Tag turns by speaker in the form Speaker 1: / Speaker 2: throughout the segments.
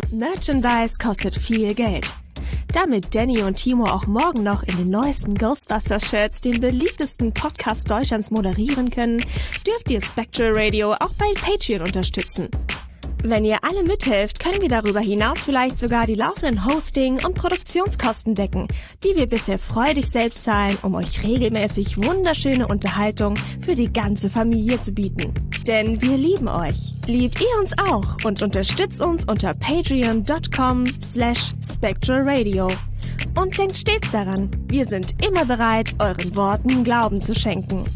Speaker 1: Merchandise kostet viel Geld. Damit Danny und Timo auch morgen noch in den neuesten Ghostbusters-Shirts den beliebtesten Podcast Deutschlands moderieren können, dürft ihr Spectral Radio auch bei Patreon unterstützen. Wenn ihr alle mithelft, können wir darüber hinaus vielleicht sogar die laufenden Hosting- und Produktionskosten decken, die wir bisher freudig selbst zahlen, um euch regelmäßig wunderschöne Unterhaltung für die ganze Familie zu bieten. Denn wir lieben euch. Liebt ihr uns auch und unterstützt uns unter patreon.com/spectralradio. Und denkt stets daran, wir sind immer bereit, euren Worten Glauben zu schenken.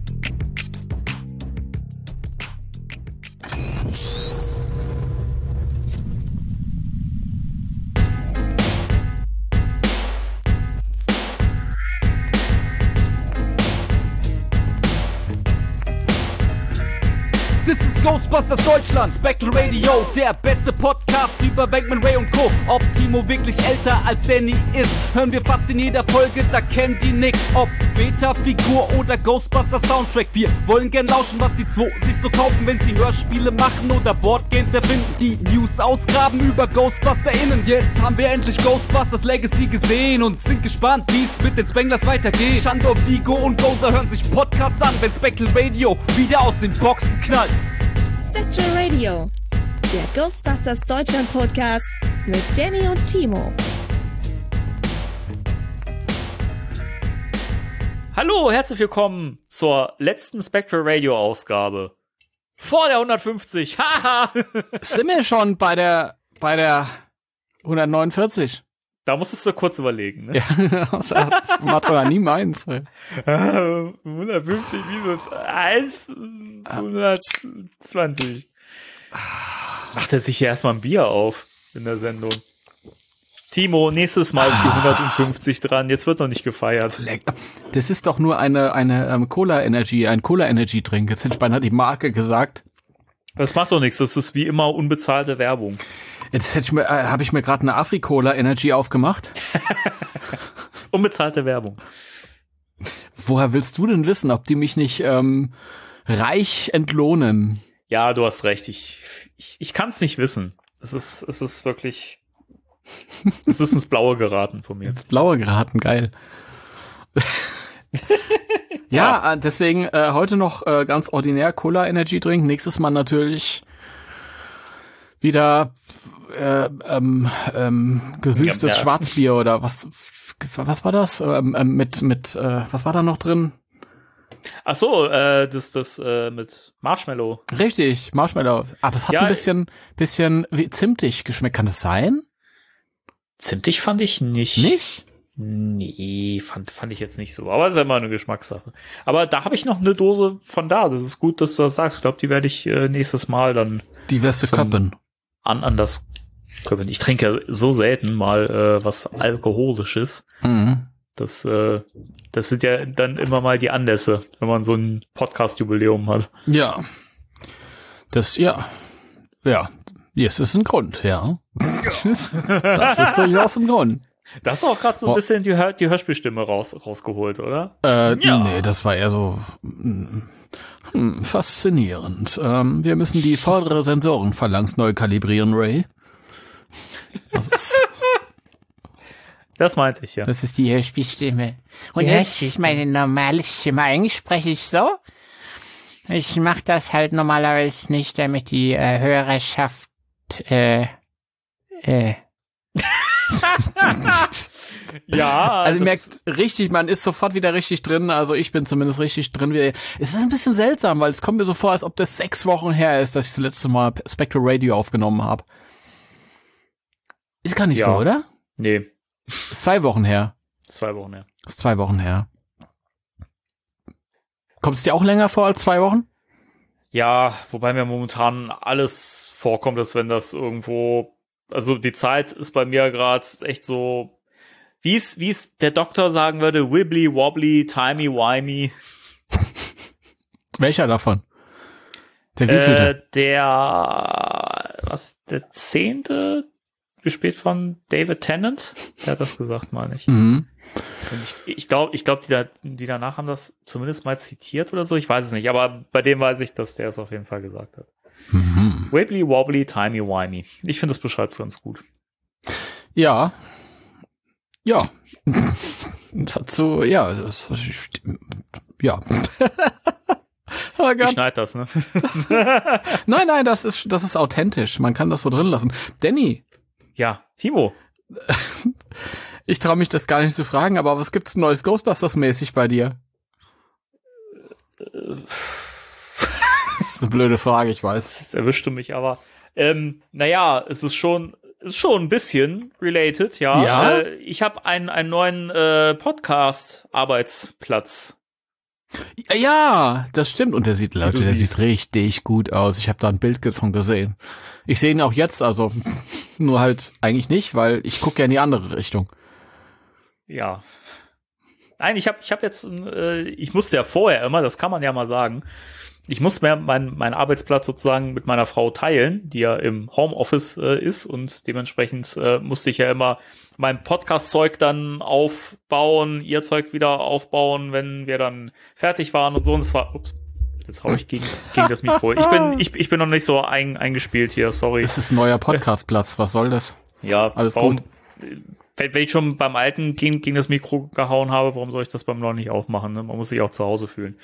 Speaker 2: Das ist Ghostbusters Deutschland, Spectral Radio, der beste Podcast über Venkman, Ray und Co. Ob Timo wirklich älter als Danny ist, hören wir fast in jeder Folge, da kennt die nix. Ob Beta-Figur oder Ghostbusters Soundtrack, wir wollen gern lauschen, was die zwei sich so kaufen, wenn sie Hörspiele machen oder Boardgames erfinden. Die News ausgraben über GhostbusterInnen. Jetzt haben wir endlich Ghostbusters Legacy gesehen und sind gespannt, wie es mit den Spanglers weitergeht. Shandor, Vigo und Gozer hören sich Podcasts an, wenn Spectral Radio wieder aus den Boxen knallt.
Speaker 1: Spectral Radio, der Ghostbusters Deutschland Podcast mit Danny und Timo.
Speaker 3: Hallo, herzlich willkommen zur letzten Spectral Radio Ausgabe. Vor der 150, haha!
Speaker 4: Sind wir schon bei der 149?
Speaker 3: Da musstest du kurz überlegen, ne?
Speaker 4: Ja, das macht doch nie meins.
Speaker 3: 150 minus 1, 120. Macht er sich hier erstmal ein Bier auf in der Sendung. Timo, nächstes Mal ist die 150 dran, jetzt wird noch nicht gefeiert.
Speaker 4: Das ist doch nur eine Cola Energy, ein Cola Energy Drink. Jetzt hätte ich beinahe die Marke gesagt.
Speaker 3: Das macht doch nichts, das ist wie immer unbezahlte Werbung.
Speaker 4: Jetzt habe ich mir gerade eine Afri-Cola Energy aufgemacht.
Speaker 3: Unbezahlte Werbung.
Speaker 4: Woher willst du denn wissen, ob die mich nicht reich entlohnen?
Speaker 3: Ja, du hast recht. Ich kann es nicht wissen. Es ist wirklich. Es ist ins Blaue geraten von mir.
Speaker 4: Ins Blaue geraten, geil. Ja, deswegen heute noch ganz ordinär Cola Energy Drink. Nächstes Mal natürlich wieder gesüßtes Schwarzbier oder was war das? Was war da noch drin?
Speaker 3: Ach so, das mit Marshmallow.
Speaker 4: Richtig, Marshmallow. Aber es hat ein bisschen wie zimtig geschmeckt. Kann das sein?
Speaker 3: Zimtig fand ich nicht.
Speaker 4: Nicht?
Speaker 3: Nee, fand ich jetzt nicht so. Aber es ist ja immer eine Geschmackssache. Aber da habe ich noch eine Dose von da. Das ist gut, dass du das sagst. Ich glaube, die werde ich nächstes Mal dann. Die wirst du köppen. Anders köppen. Ich trinke ja so selten mal was Alkoholisches. Mhm. Das sind ja dann immer mal die Anlässe, wenn man so ein Podcast-Jubiläum hat.
Speaker 4: Ja. Das ist ein Grund, ja. Das ist durchaus ein Grund.
Speaker 3: Das ist auch gerade so ein bisschen die Hörspielstimme rausgeholt, oder?
Speaker 4: Nee, das war eher so faszinierend. Wir müssen die vordere Sensorenphalanx neu kalibrieren, Ray.
Speaker 3: Das meinte ich, ja.
Speaker 5: Das ist die Hörspielstimme. Und das ist meine normale Stimme. Eigentlich spreche ich so. Ich mache das halt normalerweise nicht, damit die Hörerschaft
Speaker 3: Ja.
Speaker 4: Also merkt richtig, man ist sofort wieder richtig drin. Also ich bin zumindest richtig drin. Es ist ein bisschen seltsam, weil es kommt mir so vor, als ob das 6 Wochen her ist, dass ich das letzte Mal Spectral Radio aufgenommen habe. Ist gar nicht so, oder?
Speaker 3: Nee.
Speaker 4: Ist 2 Wochen her.
Speaker 3: 2 Wochen her.
Speaker 4: Ist 2 Wochen her. Kommt es dir auch länger vor als 2 Wochen?
Speaker 3: Ja, wobei mir momentan alles vorkommt, als wenn das irgendwo, also die Zeit ist bei mir gerade echt so, wie es der Doktor sagen würde, wibbly wobbly, timey wimey.
Speaker 4: Welcher davon? Der wievielte?
Speaker 3: Der 10. gespielt von David Tennant. Der hat das gesagt, meine ich.
Speaker 4: Mhm.
Speaker 3: Und ich glaube, die danach haben das zumindest mal zitiert oder so. Ich weiß es nicht, aber bei dem weiß ich, dass der es auf jeden Fall gesagt hat. Wibbly wobbly, timey wimey. Ich finde, das beschreibt es ganz gut.
Speaker 4: Ja. Ja. Dazu, ja. Ja. Oh Gott.
Speaker 3: Ich schneid das, ne?
Speaker 4: Nein, das ist authentisch. Man kann das so drin lassen. Danny.
Speaker 3: Ja, Timo.
Speaker 4: Ich traue mich das gar nicht zu fragen, aber was gibt's Neues Ghostbusters-mäßig bei dir? Das ist eine blöde Frage, ich weiß.
Speaker 3: Das erwischte mich, aber naja, es ist schon ein bisschen related, ja.
Speaker 4: Ja?
Speaker 3: Ich habe einen neuen Podcast-Arbeitsplatz.
Speaker 4: Ja, das stimmt. Und der sieht richtig gut aus. Ich habe da ein Bild von gesehen. Ich sehe ihn auch jetzt, also nur halt eigentlich nicht, weil ich gucke ja in die andere Richtung.
Speaker 3: Ja. Nein, ich hab jetzt, ich musste ja vorher immer, das kann man ja mal sagen, ich muss mir meinen Arbeitsplatz sozusagen mit meiner Frau teilen, die ja im Homeoffice ist, und dementsprechend musste ich ja immer mein Podcast-Zeug dann aufbauen, ihr Zeug wieder aufbauen, wenn wir dann fertig waren und so. Und es war, jetzt hau ich gegen das Mikro. Ich bin noch nicht so eingespielt hier, sorry.
Speaker 4: Es ist ein neuer Podcastplatz, was soll das?
Speaker 3: Ja,
Speaker 4: alles gut.
Speaker 3: Wenn ich schon beim alten gegen das Mikro gehauen habe, warum soll ich das beim neuen nicht auch machen? Ne? Man muss sich auch zu Hause fühlen.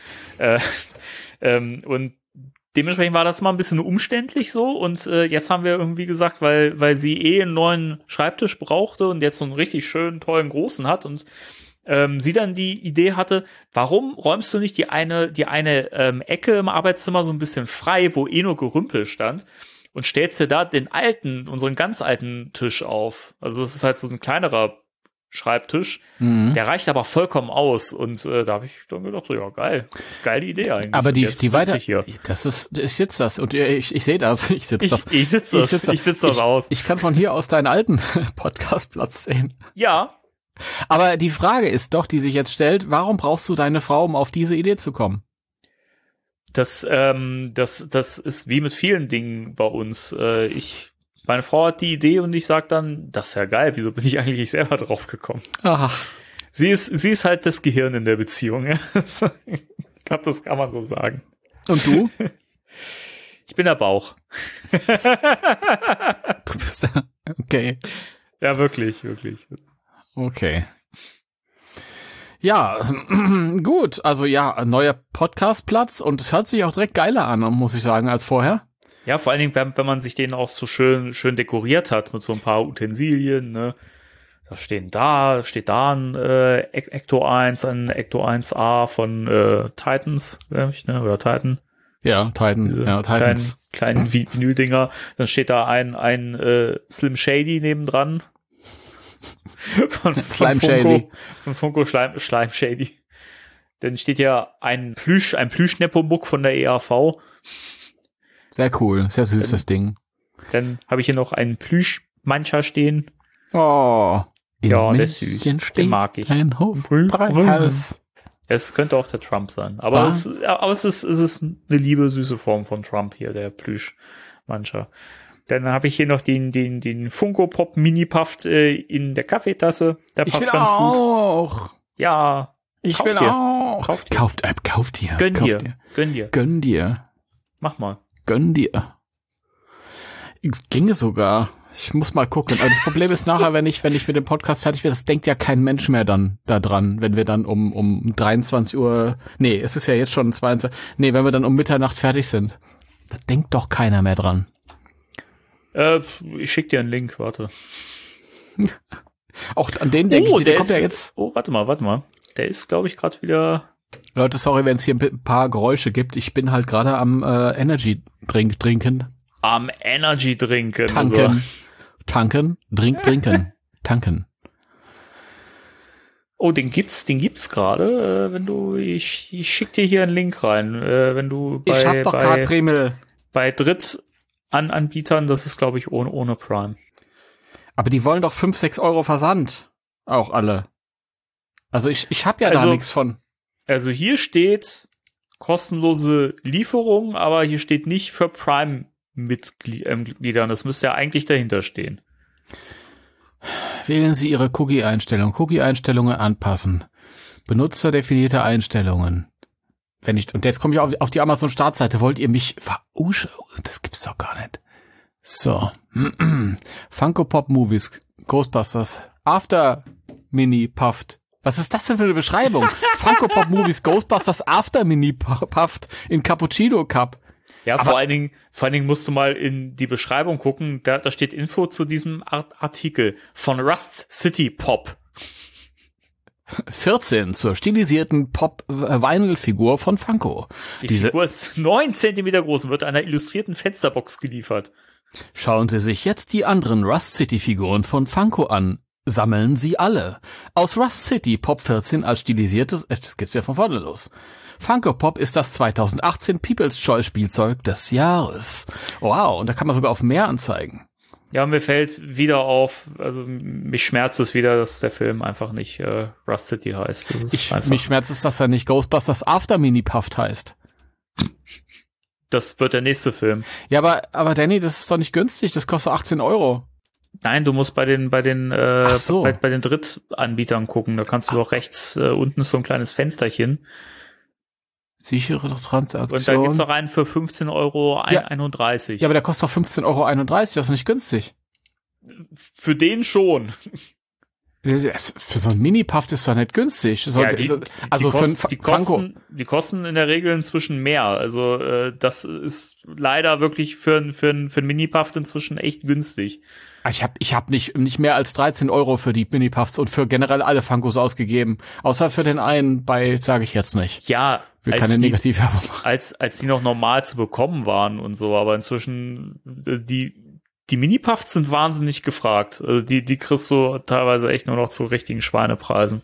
Speaker 3: Und dementsprechend war das mal ein bisschen umständlich so, und jetzt haben wir irgendwie gesagt, weil sie einen neuen Schreibtisch brauchte und jetzt so einen richtig schönen, tollen, großen hat, und sie dann die Idee hatte, warum räumst du nicht die eine Ecke im Arbeitszimmer so ein bisschen frei, wo nur Gerümpel stand, und stellst dir da unseren ganz alten Tisch auf. Also das ist halt so ein kleinerer Schreibtisch, der reicht aber vollkommen aus, und da habe ich dann gedacht, so ja, geile Idee eigentlich.
Speaker 4: Aber die weiter, das ist jetzt das, und ich sehe das, ich sitze das aus. Ich kann von hier aus deinen alten Podcastplatz sehen.
Speaker 3: Ja.
Speaker 4: Aber die Frage ist doch, die sich jetzt stellt, warum brauchst du deine Frau, um auf diese Idee zu kommen?
Speaker 3: Das ist wie mit vielen Dingen bei uns. Meine Frau hat die Idee und ich sag dann, das ist ja geil, wieso bin ich eigentlich selber drauf gekommen?
Speaker 4: Ach.
Speaker 3: Sie ist halt das Gehirn in der Beziehung. Ja? Ich glaube, das kann man so sagen.
Speaker 4: Und du?
Speaker 3: Ich bin der Bauch.
Speaker 4: Du bist der, okay.
Speaker 3: Ja, wirklich.
Speaker 4: Okay. Ja, gut, also ja, ein neuer Podcastplatz, und es hört sich auch direkt geiler an, muss ich sagen, als vorher.
Speaker 3: Ja, vor allen Dingen, wenn man sich den auch so schön dekoriert hat mit so ein paar Utensilien, ne. Steht da ein Ecto 1, ein Ecto 1A von Titans, glaube ich, ne, oder Titan.
Speaker 4: Ja, Titans.
Speaker 3: Kleinen Vinyl-Dinger. Dann steht da ein Slim Shady nebendran. Von Funko Slime Shady. Dann steht ja ein Plüsch-Nepomuk von der EAV.
Speaker 4: Sehr cool, sehr süß, das Ding.
Speaker 3: Dann habe ich hier noch einen Plüsch-Mancha stehen.
Speaker 4: Oh.
Speaker 3: Ja, der ist süß. Den mag ich.
Speaker 4: Ein Hofbräuhaus.
Speaker 3: Es könnte auch der Trump sein. Aber es ist eine liebe, süße Form von Trump hier, der Plüsch-Mancha. Dann habe ich hier noch den Funko Pop Mini Puff in der Kaffeetasse. Der passt ganz gut.
Speaker 4: Auch.
Speaker 3: Ja.
Speaker 4: Ich will auch. Kauf dir. Gönn dir.
Speaker 3: Mach mal.
Speaker 4: Gönn dir. Ginge sogar. Ich muss mal gucken. Also das Problem ist nachher, wenn ich mit dem Podcast fertig bin, das denkt ja kein Mensch mehr dann da dran, wenn wir dann um 23 Uhr, nee, es ist ja jetzt schon 22, nee, wenn wir dann um Mitternacht fertig sind. Da denkt doch keiner mehr dran.
Speaker 3: Ich schick dir einen Link, warte.
Speaker 4: Auch an den denke ich, der kommt ja jetzt.
Speaker 3: Oh, warte mal. Der ist, glaube ich, gerade wieder.
Speaker 4: Leute, sorry, wenn es hier ein paar Geräusche gibt. Ich bin halt gerade am Energy trinken.
Speaker 3: Am Energy trinken.
Speaker 4: Tanken. Trinken. Tanken.
Speaker 3: Oh, den gibt's gerade. Ich schick dir hier einen Link rein. Wenn du
Speaker 4: ich hab doch gerade Primel.
Speaker 3: Bei Drittanbietern, das ist, glaube ich, ohne Prime.
Speaker 4: Aber die wollen doch 5-6 Euro Versand. Auch alle. Also ich habe ja da nichts von.
Speaker 3: Also hier steht kostenlose Lieferung, aber hier steht nicht für Prime-Mitgliedern. Das müsste ja eigentlich dahinter stehen.
Speaker 4: Wählen Sie Ihre Cookie-Einstellungen. Cookie-Einstellungen anpassen. Benutzerdefinierte Einstellungen. und jetzt komme ich auf die Amazon-Startseite, wollt ihr mich das gibt's doch gar nicht. So. Funko Pop Movies, Ghostbusters, After Mini Puffed. Was ist das denn für eine Beschreibung? Funko Pop Movies, Ghostbusters, After Mini Puffed in Cappuccino Cup.
Speaker 3: Ja, vor allen Dingen musst du mal in die Beschreibung gucken, da steht Info zu diesem Artikel von Rust City Pop.
Speaker 4: 14 zur stilisierten Pop-Vinyl-Figur von Funko.
Speaker 3: Diese Figur ist 9 Zentimeter groß und wird einer illustrierten Fensterbox geliefert.
Speaker 4: Schauen Sie sich jetzt die anderen Rust City-Figuren von Funko an. Sammeln Sie alle. Aus Rust City Pop 14 als stilisiertes, das geht's wieder von vorne los. Funko Pop ist das 2018 People's Choice Spielzeug des Jahres. Wow, und da kann man sogar auf mehr anzeigen.
Speaker 3: Ja, mir fällt wieder auf, also mich schmerzt es wieder, dass der Film einfach nicht Rust City heißt.
Speaker 4: Mich schmerzt es, dass er nicht Ghostbusters After Mini Puffed heißt.
Speaker 3: Das wird der nächste Film.
Speaker 4: Ja, aber Danny, das ist doch nicht günstig, das kostet 18 €.
Speaker 3: Nein, du musst bei den Drittanbietern gucken, da kannst du doch rechts unten so ein kleines Fensterchen.
Speaker 4: Sichere Transaktion.
Speaker 3: Und da gibt's auch einen für 15,31 €.
Speaker 4: Ja, aber der kostet doch 15,31 €, das ist nicht günstig.
Speaker 3: Für den schon.
Speaker 4: Für so ein Mini-Puff ist doch nicht günstig.
Speaker 3: Die kosten in der Regel inzwischen mehr. Also das ist leider wirklich für einen Mini-Puff inzwischen echt günstig.
Speaker 4: Ich hab nicht mehr als 13 € für die Mini-Puffs und für generell alle Funkos ausgegeben. Außer für den einen sage ich jetzt nicht.
Speaker 3: Ja,
Speaker 4: will keine Negativwerbung machen.
Speaker 3: Als die noch normal zu bekommen waren und so, aber inzwischen die Mini-Puffs sind wahnsinnig gefragt. Also die kriegst du teilweise echt nur noch zu richtigen Schweinepreisen.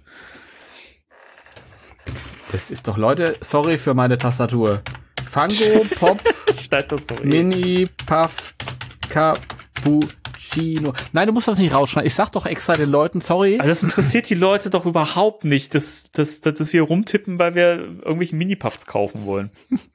Speaker 4: Das ist doch, Leute, sorry für meine Tastatur. Funko Pop Mini-Puffed Cappuccino. Nein, du musst das nicht rausschneiden. Ich sag doch extra den Leuten, sorry.
Speaker 3: Also das interessiert die Leute doch überhaupt nicht, dass wir rumtippen, weil wir irgendwelche Mini-Puffs kaufen wollen.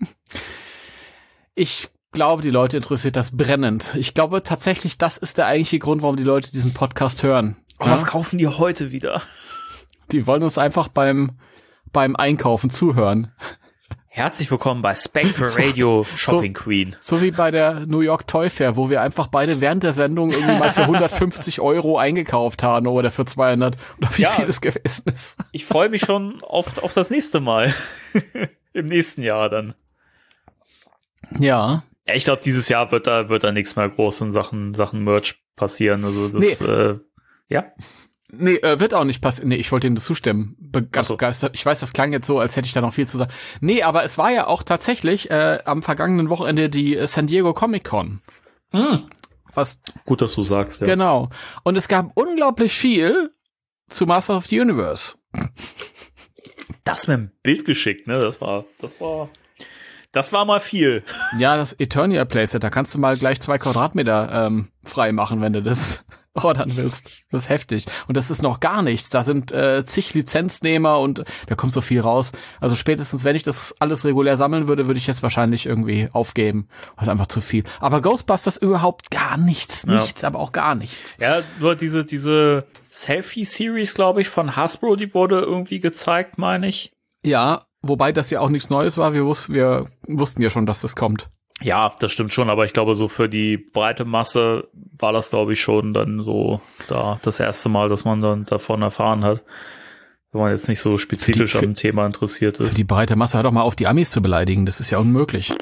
Speaker 4: Ich glaube, die Leute interessiert das brennend. Ich glaube tatsächlich, das ist der eigentliche Grund, warum die Leute diesen Podcast hören.
Speaker 3: Oh, was kaufen die heute wieder?
Speaker 4: Die wollen uns einfach beim Einkaufen zuhören.
Speaker 3: Herzlich willkommen bei Spectre Radio Shopping Queen.
Speaker 4: So wie bei der New York Toy Fair, wo wir einfach beide während der Sendung irgendwie mal für 150 € eingekauft haben oder für 200 oder wie viel es gewesen ist.
Speaker 3: Ich freue mich schon auf das nächste Mal. Im nächsten Jahr dann.
Speaker 4: Ja.
Speaker 3: Ich glaube, dieses Jahr wird da nichts mehr groß in Sachen Merch passieren. Also das, ja.
Speaker 4: Nee, wird auch nicht passieren. Nee, ich wollte Ihnen das zustimmen. Ganz begeistert. Ich weiß, das klang jetzt so, als hätte ich da noch viel zu sagen. Nee, aber es war ja auch tatsächlich am vergangenen Wochenende die San Diego Comic Con. Was
Speaker 3: gut, dass du sagst, ja.
Speaker 4: Genau. Und es gab unglaublich viel zu Masters of the Universe.
Speaker 3: Das mir ein Bild geschickt, ne? Das war mal viel.
Speaker 4: Ja, das Eternia Playset, da kannst du mal gleich 2 Quadratmeter frei machen, wenn du das ordern willst. Das ist heftig. Und das ist noch gar nichts. Da sind zig Lizenznehmer und da kommt so viel raus. Also spätestens, wenn ich das alles regulär sammeln würde, würde ich jetzt wahrscheinlich irgendwie aufgeben. Das ist einfach zu viel. Aber Ghostbusters überhaupt gar nichts. Nichts, aber auch gar nichts.
Speaker 3: Ja, nur diese Selfie-Series, glaube ich, von Hasbro, die wurde irgendwie gezeigt, meine ich.
Speaker 4: Ja, wobei das ja auch nichts Neues war. Wir wussten ja schon, dass das kommt.
Speaker 3: Ja, das stimmt schon, aber ich glaube, so für die breite Masse war das, glaube ich, schon dann so da das erste Mal, dass man dann davon erfahren hat, wenn man jetzt nicht so spezifisch am Thema interessiert ist.
Speaker 4: Für die breite Masse, hör doch mal auf, die Amis zu beleidigen, das ist ja unmöglich.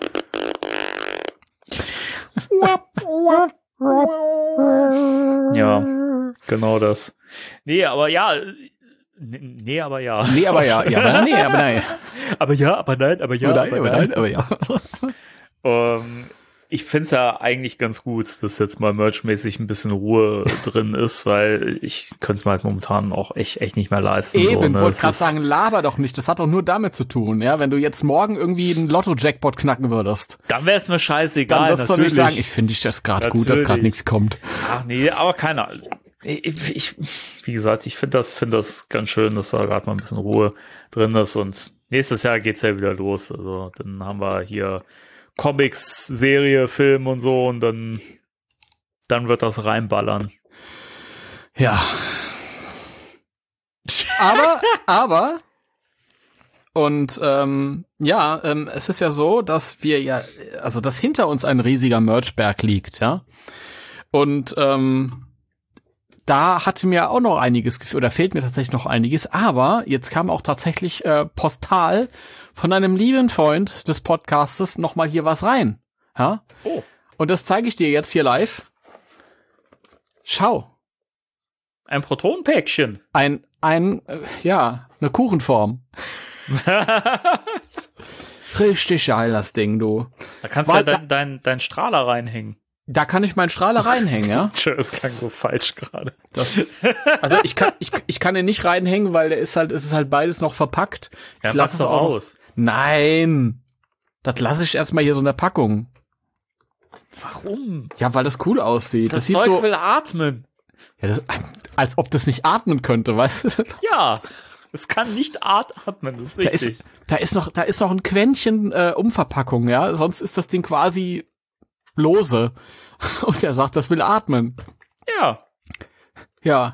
Speaker 3: Ja, genau das. Nee, aber ja. Nee, aber ja.
Speaker 4: Nee, aber ja. Ja, nee, aber nein.
Speaker 3: Aber ja, aber nein, aber ja.
Speaker 4: Aber ja.
Speaker 3: Ich find's ja eigentlich ganz gut, dass jetzt mal merchmäßig ein bisschen Ruhe drin ist, weil ich könnte es mir halt momentan auch echt nicht mehr leisten.
Speaker 4: Eben, wollte gerade sagen, laber doch nicht. Das hat doch nur damit zu tun, ja. Wenn du jetzt morgen irgendwie einen Lotto-Jackpot knacken würdest.
Speaker 3: Dann wäre es mir scheißegal.
Speaker 4: Dann wirst du nicht sagen, ich finde das gerade gut, dass gerade nichts kommt.
Speaker 3: Ach nee, aber keiner. Wie gesagt, ich finde das ganz schön, dass da gerade mal ein bisschen Ruhe drin ist und nächstes Jahr geht's ja wieder los. Also dann haben wir hier Comics, Serie, Film und so und dann wird das reinballern.
Speaker 4: Ja. Aber Und es ist ja so, dass wir dass hinter uns ein riesiger Merchberg liegt, ja. Und da hatte mir auch noch einiges gefehlt, oder fehlt mir tatsächlich noch einiges, aber jetzt kam auch tatsächlich postal von einem lieben Freund des Podcastes noch mal hier was rein. Ja? Oh. Und das zeige ich dir jetzt hier live. Schau.
Speaker 3: Ein Protonenpäckchen.
Speaker 4: Eine Kuchenform. Richtig geil, das Ding, du.
Speaker 3: Da kannst du ja dein Strahler reinhängen.
Speaker 4: Da kann ich meinen Strahler reinhängen, ja?
Speaker 3: Das klang so falsch gerade.
Speaker 4: Also ich kann den nicht reinhängen, weil es ist halt beides noch verpackt.
Speaker 3: Ich lasse es auch aus.
Speaker 4: Nein. Das lasse ich erstmal hier so in der Packung.
Speaker 3: Warum?
Speaker 4: Ja, weil das cool aussieht.
Speaker 3: Das Zeug will atmen.
Speaker 4: Ja, als ob das nicht atmen könnte, weißt du?
Speaker 3: Ja, es kann nicht atmen, das ist richtig.
Speaker 4: Da ist noch ein Quäntchen Umverpackung, ja? Sonst ist das Ding quasi lose. Und er sagt, das will atmen.
Speaker 3: Ja.
Speaker 4: Ja.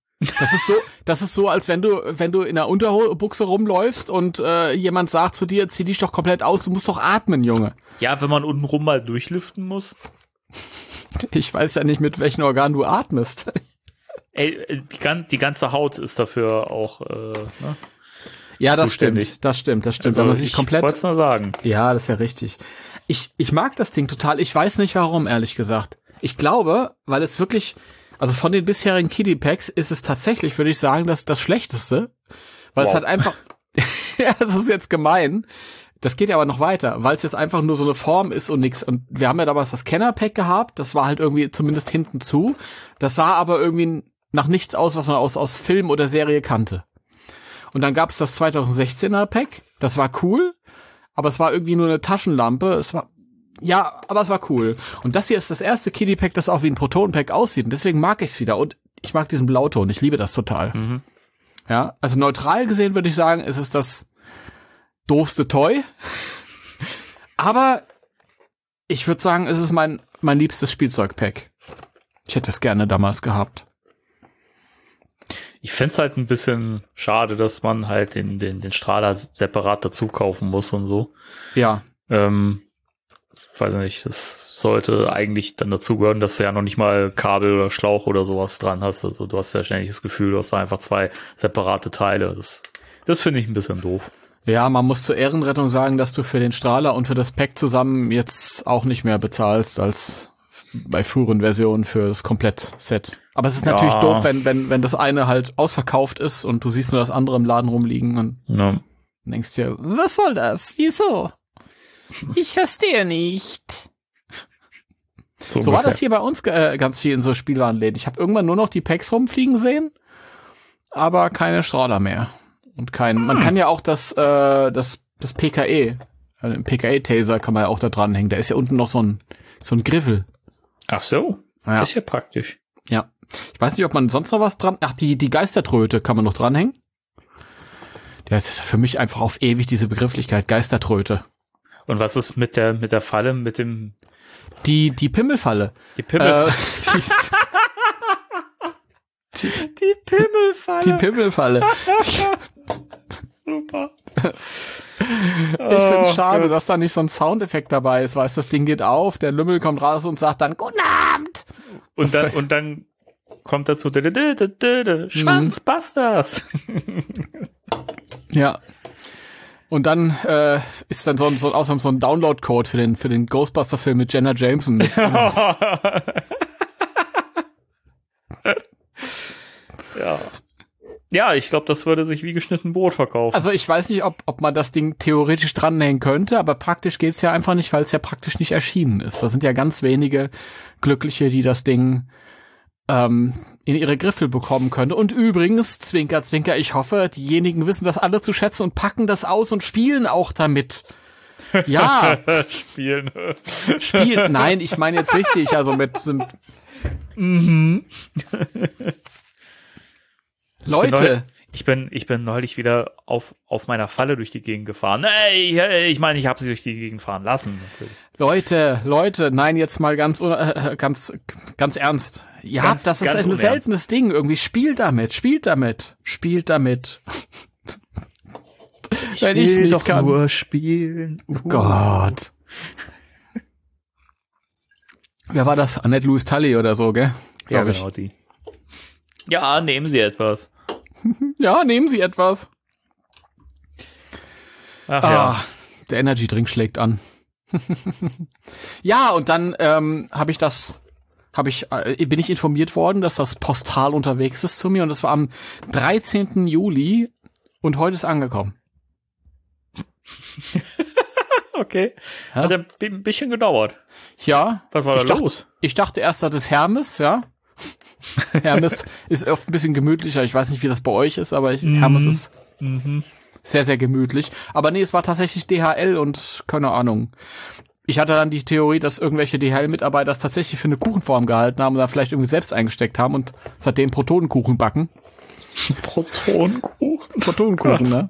Speaker 4: Das ist so, als wenn du in der Unterbuchse rumläufst und jemand sagt zu dir, zieh dich doch komplett aus, du musst doch atmen, Junge.
Speaker 3: Ja, wenn man untenrum mal durchlüften muss.
Speaker 4: Ich weiß ja nicht, mit welchen Organen du atmest.
Speaker 3: Ey, die ganze Haut ist dafür auch ne?
Speaker 4: Ja, das stimmt. Also, wenn man sich komplett.
Speaker 3: Ich wollte es nur sagen.
Speaker 4: Ja, das ist ja richtig. Ich mag das Ding total. Ich weiß nicht warum, ehrlich gesagt. Ich glaube, weil es wirklich, also von den bisherigen Kiddie Packs ist es tatsächlich, würde ich sagen, das Schlechteste. Weil es halt einfach, ja, das ist jetzt gemein. Das geht ja aber noch weiter, weil es jetzt einfach nur so eine Form ist und nix. Und wir haben ja damals das Kenner-Pack gehabt. Das war halt irgendwie zumindest hinten zu. Das sah aber irgendwie nach nichts aus, was man aus Film oder Serie kannte. Und dann gab es das 2016er Pack. Das war cool. Aber es war irgendwie nur eine Taschenlampe. Aber es war cool. Und das hier ist das erste Kiddie-Pack, das auch wie ein Proton-Pack aussieht. Und deswegen mag ich es wieder. Und ich mag diesen Blauton. Ich liebe das total. Mhm. Ja, also neutral gesehen würde ich sagen, es ist das doofste Toy. Aber ich würde sagen, es ist mein liebstes Spielzeug-Pack. Ich hätte es gerne damals gehabt.
Speaker 3: Ich find's halt ein bisschen schade, dass man halt den Strahler separat dazu kaufen muss und so.
Speaker 4: Ja.
Speaker 3: Weiß nicht, das sollte eigentlich dann dazu gehören, dass du ja noch nicht mal Kabel oder Schlauch oder sowas dran hast. Also du hast ja ständig das Gefühl, du hast da einfach zwei separate Teile. Das finde ich ein bisschen doof.
Speaker 4: Ja, man muss zur Ehrenrettung sagen, dass du für den Strahler und für das Pack zusammen jetzt auch nicht mehr bezahlst als bei früheren Versionen für das Komplettset. Aber es ist natürlich doof, wenn das eine halt ausverkauft ist und du siehst nur das andere im Laden rumliegen und denkst dir, was soll das? Wieso? Ich verstehe nicht. So war das hier bei uns ganz viel in so Spielwarenläden. Ich habe irgendwann nur noch die Packs rumfliegen sehen, aber keine Strahler mehr. Und man kann ja auch das PKE, den PKE-Taser kann man ja auch da dranhängen. Da ist ja unten noch so ein Griffel.
Speaker 3: Ach so, ja. Das ist ja praktisch.
Speaker 4: Ja. Ich weiß nicht, ob man sonst noch was dran... Ach, die Geistertröte kann man noch dranhängen. Das ist für mich einfach auf ewig diese Begrifflichkeit, Geistertröte.
Speaker 3: Und was ist mit der Falle, mit dem...
Speaker 4: Die Pimmelfalle.
Speaker 3: Die Pimmelfalle. Die Pimmelfalle.
Speaker 4: Die Pimmelfalle.
Speaker 3: Super.
Speaker 4: Ich finde es schade, dass da nicht so ein Soundeffekt dabei ist, weißt, das Ding geht auf, der Lümmel kommt raus und sagt dann Guten Abend.
Speaker 3: Und dann kommt dazu Schwanzbusters.
Speaker 4: Ja. Und dann ist dann so ein Download-Code für den Ghostbuster-Film mit Jenna Jameson.
Speaker 3: Ja. Ja, ich glaube, das würde sich wie geschnitten Brot verkaufen.
Speaker 4: Also ich weiß nicht, ob man das Ding theoretisch dranhängen könnte, aber praktisch geht's ja einfach nicht, weil es ja praktisch nicht erschienen ist. Da sind ja ganz wenige Glückliche, die das Ding in ihre Griffel bekommen können. Und übrigens, Zwinker, Zwinker, ich hoffe, diejenigen wissen das alle zu schätzen und packen das aus und spielen auch damit. Ja.
Speaker 3: Spielen.
Speaker 4: Nein, ich meine jetzt richtig, also mit Leute.
Speaker 3: Ich bin neulich wieder auf meiner Falle durch die Gegend gefahren. Ich meine, ich habe sie durch die Gegend fahren lassen. Natürlich.
Speaker 4: Leute, nein, jetzt mal ganz ernst. Ja, das ist ein seltenes Ding. Irgendwie spielt damit. Wenn ich nicht
Speaker 3: doch
Speaker 4: kann.
Speaker 3: nur spielen.
Speaker 4: Oh Gott. Wer war das? Annette Louis Tully oder so, gell?
Speaker 3: Ja, genau die. Ja, nehmen Sie etwas.
Speaker 4: Ja, nehmen Sie etwas.
Speaker 3: Ach ja.
Speaker 4: Der Energy Drink schlägt an. Ja, und dann bin ich informiert worden, dass das Postal unterwegs ist zu mir und das war am 13. Juli und heute ist angekommen.
Speaker 3: Okay. Ja. Hat ein bisschen gedauert.
Speaker 4: Ja.
Speaker 3: Was war da los?
Speaker 4: Ich dachte erst, das ist Hermes, ja. Hermes ist oft ein bisschen gemütlicher. Ich weiß nicht, wie das bei euch ist, aber Hermes ist sehr, sehr gemütlich. Aber nee, es war tatsächlich DHL und keine Ahnung. Ich hatte dann die Theorie, dass irgendwelche DHL-Mitarbeiter das tatsächlich für eine Kuchenform gehalten haben und da vielleicht irgendwie selbst eingesteckt haben und seitdem Protonenkuchen backen. Protonenkuchen, ne?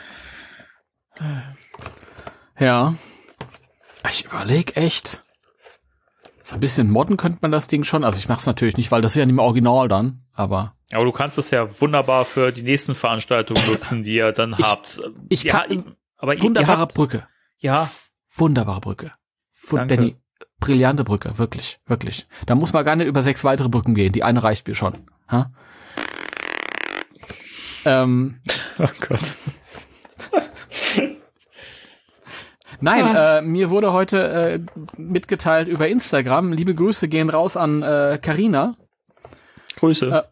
Speaker 4: Ja. Ich überlege echt. So ein bisschen modden könnte man das Ding schon. Also ich mach's natürlich nicht, weil das ist ja nicht mehr original dann, aber
Speaker 3: du kannst es ja wunderbar für die nächsten Veranstaltungen nutzen, die ihr dann habt.
Speaker 4: Wunderbare Brücke.
Speaker 3: Ja.
Speaker 4: Wunderbare Brücke. Danny, brillante Brücke, wirklich, wirklich. Da muss man gar nicht über 6 weitere Brücken gehen. Die eine reicht mir schon. Ha?
Speaker 3: Oh Gott.
Speaker 4: Nein, mir wurde heute mitgeteilt über Instagram. Liebe Grüße gehen raus an Carina.
Speaker 3: Grüße.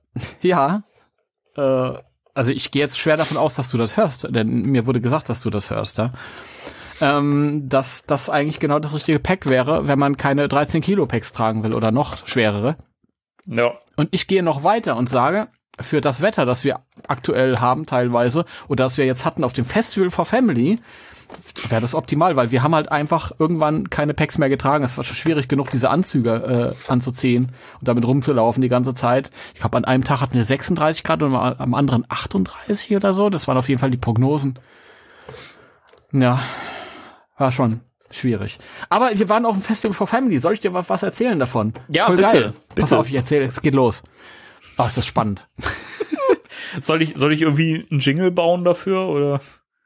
Speaker 4: Also ich gehe jetzt schwer davon aus, dass du das hörst, denn mir wurde gesagt, dass du das hörst, ja. Dass das eigentlich genau das richtige Pack wäre, wenn man keine 13 Kilo Packs tragen will oder noch schwerere.
Speaker 3: Ja.
Speaker 4: Und ich gehe noch weiter und sage, für das Wetter, das wir aktuell haben teilweise oder das wir jetzt hatten auf dem Festival for Family, wäre das optimal, weil wir haben halt einfach irgendwann keine Packs mehr getragen. Es war schon schwierig genug, diese Anzüge anzuziehen und damit rumzulaufen die ganze Zeit. Ich glaube, an einem Tag hatten wir 36 Grad und am anderen 38 oder so. Das waren auf jeden Fall die Prognosen. Ja, war schon schwierig. Aber wir waren auf dem Festival for Family. Soll ich dir was erzählen davon?
Speaker 3: Ja,
Speaker 4: voll
Speaker 3: bitte.
Speaker 4: Geil.
Speaker 3: Bitte.
Speaker 4: Pass auf, ich erzähle. Es geht los. Oh, ist das spannend.
Speaker 3: Soll ich irgendwie einen Jingle bauen dafür, oder?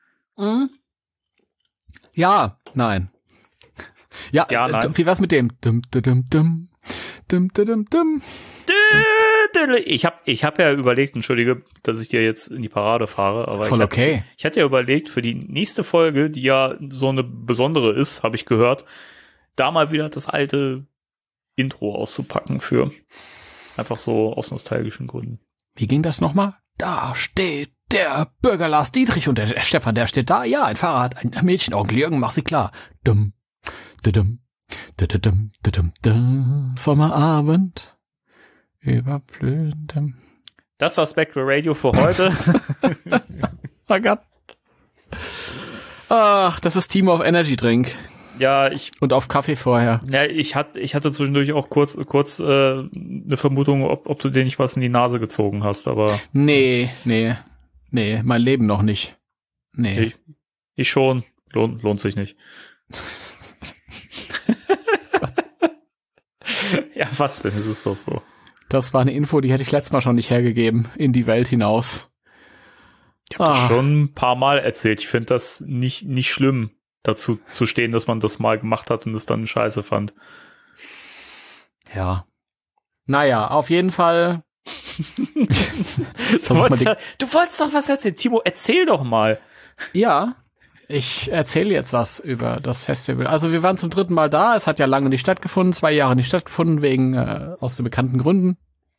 Speaker 4: Ja, nein. Ja,
Speaker 3: nein.
Speaker 4: Wie war's mit dem?
Speaker 3: Ich hab ja überlegt, entschuldige, dass ich dir jetzt in die Parade fahre, aber
Speaker 4: voll okay.
Speaker 3: Ich hatte ja überlegt, für die nächste Folge, die ja so eine besondere ist, habe ich gehört, da mal wieder das alte Intro auszupacken für einfach so aus nostalgischen Gründen.
Speaker 4: Wie ging das nochmal? Da steht der Bürger Lars Dietrich und der Stefan, der steht da. Ja, ein Fahrrad, ein Mädchen, Onkel Jürgen, mach sie klar. Sommerabend über blühendem.
Speaker 3: Das war Spectral Radio für heute.
Speaker 4: Oh Gott. Ach, das ist Team of Energy Drink.
Speaker 3: Ja,
Speaker 4: und auf Kaffee vorher.
Speaker 3: Ja, ich hatte zwischendurch auch kurz eine Vermutung, ob du dir nicht was in die Nase gezogen hast, aber
Speaker 4: Nee, mein Leben noch nicht. Nee.
Speaker 3: Ich schon. Lohnt sich nicht. Ja, was denn? Es ist doch so.
Speaker 4: Das war eine Info, die hätte ich letztes Mal schon nicht hergegeben, in die Welt hinaus.
Speaker 3: Ich habe das schon ein paar Mal erzählt. Ich finde das nicht schlimm, dazu zu stehen, dass man das mal gemacht hat und es dann scheiße fand.
Speaker 4: Ja. Naja, auf jeden Fall.
Speaker 3: Du wolltest doch was erzählen. Timo, erzähl doch mal.
Speaker 4: Ja, ich erzähle jetzt was über das Festival. Also wir waren zum 3. Mal da. Es hat ja lange nicht stattgefunden, 2 Jahre nicht stattgefunden, wegen aus den bekannten Gründen.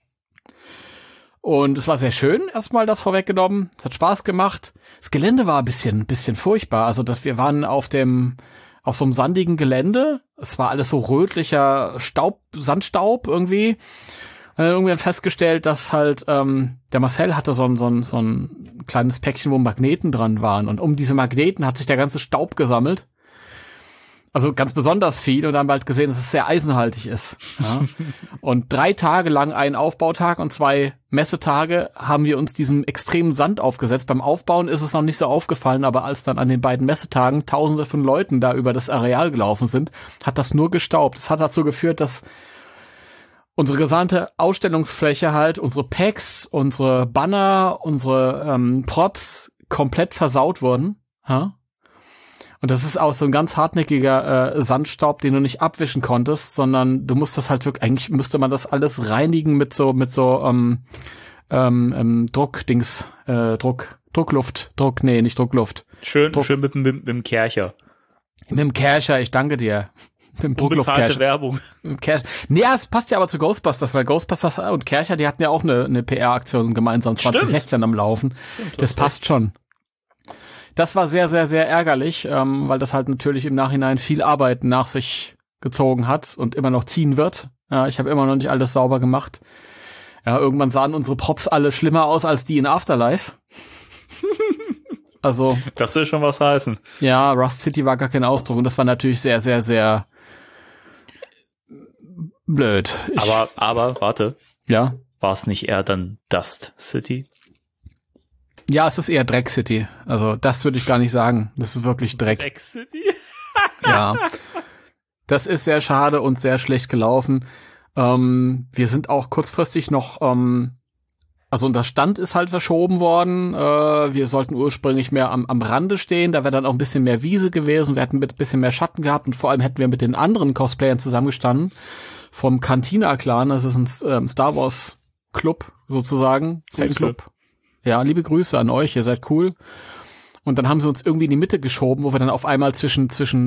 Speaker 4: Und es war sehr schön, erstmal das vorweggenommen. Es hat Spaß gemacht. Das Gelände war ein bisschen furchtbar. Also wir waren auf so einem sandigen Gelände. Es war alles so rötlicher Sandstaub irgendwie. Irgendwann festgestellt, dass halt der Marcel hatte so ein kleines Päckchen, wo Magneten dran waren. Und um diese Magneten hat sich der ganze Staub gesammelt. Also ganz besonders viel. Und dann haben wir halt gesehen, dass es sehr eisenhaltig ist. Ja. Und 3 Tage lang, einen Aufbautag und 2 Messetage, haben wir uns diesem extremen Sand aufgesetzt. Beim Aufbauen ist es noch nicht so aufgefallen, aber als dann an den beiden Messetagen Tausende von Leuten da über das Areal gelaufen sind, hat das nur gestaubt. Das hat dazu geführt, dass unsere gesamte Ausstellungsfläche halt, unsere Packs, unsere Banner, unsere Props komplett versaut wurden. Ha? Und das ist auch so ein ganz hartnäckiger Sandstaub, den du nicht abwischen konntest, sondern du musst das halt wirklich, eigentlich müsste man das alles reinigen mit so Druckluft.
Speaker 3: Schön mit dem Kercher.
Speaker 4: Mit dem Kercher, ich danke dir. Mit dem
Speaker 3: Druckluftkercher. Werbung.
Speaker 4: Nee, es passt ja aber zu Ghostbusters, weil Ghostbusters und Kercher, die hatten ja auch eine PR-Aktion gemeinsam 2016 am Laufen. Stimmt, das passt schon. Das war sehr, sehr, sehr ärgerlich, weil das halt natürlich im Nachhinein viel Arbeit nach sich gezogen hat und immer noch ziehen wird. Ja, ich habe immer noch nicht alles sauber gemacht. Ja, irgendwann sahen unsere Props alle schlimmer aus als die in Afterlife. Also.
Speaker 3: Das will schon was heißen.
Speaker 4: Ja, Rust City war gar kein Ausdruck und das war natürlich sehr, sehr, sehr blöd.
Speaker 3: Aber, warte.
Speaker 4: Ja?
Speaker 3: War es nicht eher dann Dust City?
Speaker 4: Ja, es ist eher Dreck City. Also, das würde ich gar nicht sagen. Das ist wirklich Dreck.
Speaker 3: Dreck City?
Speaker 4: Ja. Das ist sehr schade und sehr schlecht gelaufen. Wir sind auch kurzfristig noch, also unser Stand ist halt verschoben worden. Wir sollten ursprünglich mehr am Rande stehen. Da wäre dann auch ein bisschen mehr Wiese gewesen. Wir hätten ein bisschen mehr Schatten gehabt und vor allem hätten wir mit den anderen Cosplayern zusammengestanden. Vom Cantina-Clan, das ist ein Star Wars Club sozusagen. Fanclub. Ja, liebe Grüße an euch, ihr seid cool. Und dann haben sie uns irgendwie in die Mitte geschoben, wo wir dann auf einmal zwischen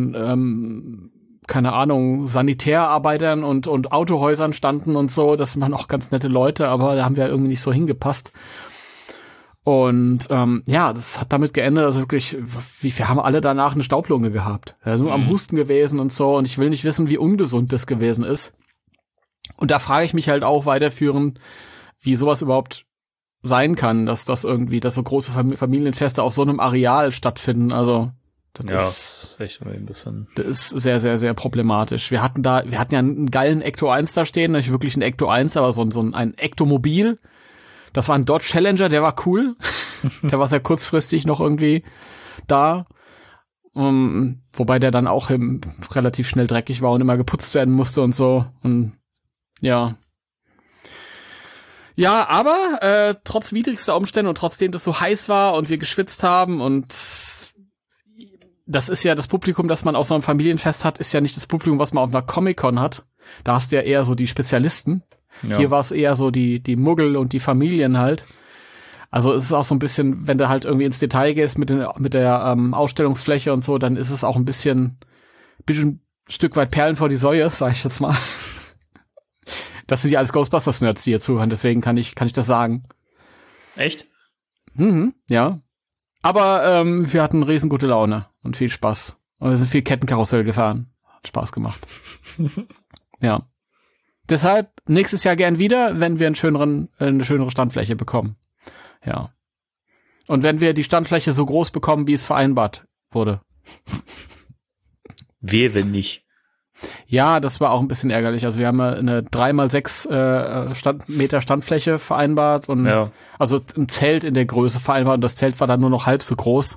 Speaker 4: keine Ahnung, Sanitärarbeitern und Autohäusern standen und so. Das waren auch ganz nette Leute, aber da haben wir irgendwie nicht so hingepasst. Und ja, das hat damit geendet, also wirklich, wir haben alle danach eine Staublunge gehabt. Ja, nur am Husten gewesen und so. Und ich will nicht wissen, wie ungesund das gewesen ist. Und da frage ich mich halt auch weiterführend, wie sowas überhaupt sein kann, dass das irgendwie, dass so große Familienfeste auf so einem Areal stattfinden. Also das ist echt ein bisschen. Das ist sehr, sehr, sehr problematisch. Wir hatten ja einen geilen Ecto 1 da stehen, nicht wirklich ein Ecto 1, aber so ein Ectomobil. Das war ein Dodge Challenger, der war cool. Der war sehr kurzfristig noch irgendwie da. Wobei der dann auch relativ schnell dreckig war und immer geputzt werden musste und so. Und ja. Ja, aber trotz widrigster Umstände und trotzdem das so heiß war und wir geschwitzt haben und das ist ja das Publikum, das man auf so einem Familienfest hat, ist ja nicht das Publikum, was man auf einer Comic-Con hat. Da hast du ja eher so die Spezialisten. Ja. Hier war es eher so die Muggel und die Familien halt. Also es ist auch so ein bisschen, wenn du halt irgendwie ins Detail gehst mit der Ausstellungsfläche und so, dann ist es auch ein bisschen Stück weit Perlen vor die Säue, sag ich jetzt mal. Das sind ja alles Ghostbusters-Nerds, die hier zuhören, deswegen kann ich das sagen.
Speaker 3: Echt?
Speaker 4: Ja. Aber wir hatten riesen gute Laune und viel Spaß. Und wir sind viel Kettenkarussell gefahren. Hat Spaß gemacht. Ja. Deshalb nächstes Jahr gern wieder, wenn wir eine schönere Standfläche bekommen. Ja. Und wenn wir die Standfläche so groß bekommen, wie es vereinbart wurde.
Speaker 3: Wenn nicht.
Speaker 4: Ja, das war auch ein bisschen ärgerlich. Also wir haben eine 3x6 Meter Standfläche vereinbart und also ein Zelt in der Größe vereinbart und das Zelt war dann nur noch halb so groß.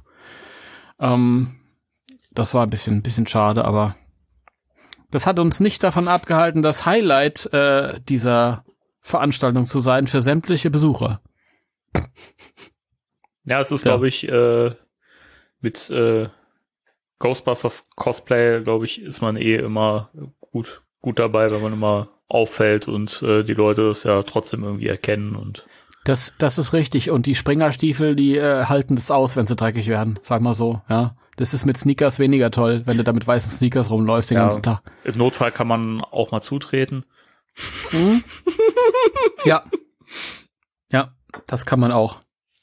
Speaker 4: Das war ein bisschen schade, aber das hat uns nicht davon abgehalten, das Highlight dieser Veranstaltung zu sein für sämtliche Besucher.
Speaker 3: Ja, es ist, glaube ich, mit Ghostbusters Cosplay, glaube ich, ist man immer gut dabei, wenn man immer auffällt und die Leute das ja trotzdem irgendwie erkennen und
Speaker 4: das ist richtig und die Springerstiefel, die halten das aus, wenn sie dreckig werden, sag mal so, ja. Das ist mit Sneakers weniger toll, wenn du da mit weißen Sneakers rumläufst den ganzen Tag.
Speaker 3: Im Notfall kann man auch mal zutreten.
Speaker 4: Ja, das kann man auch.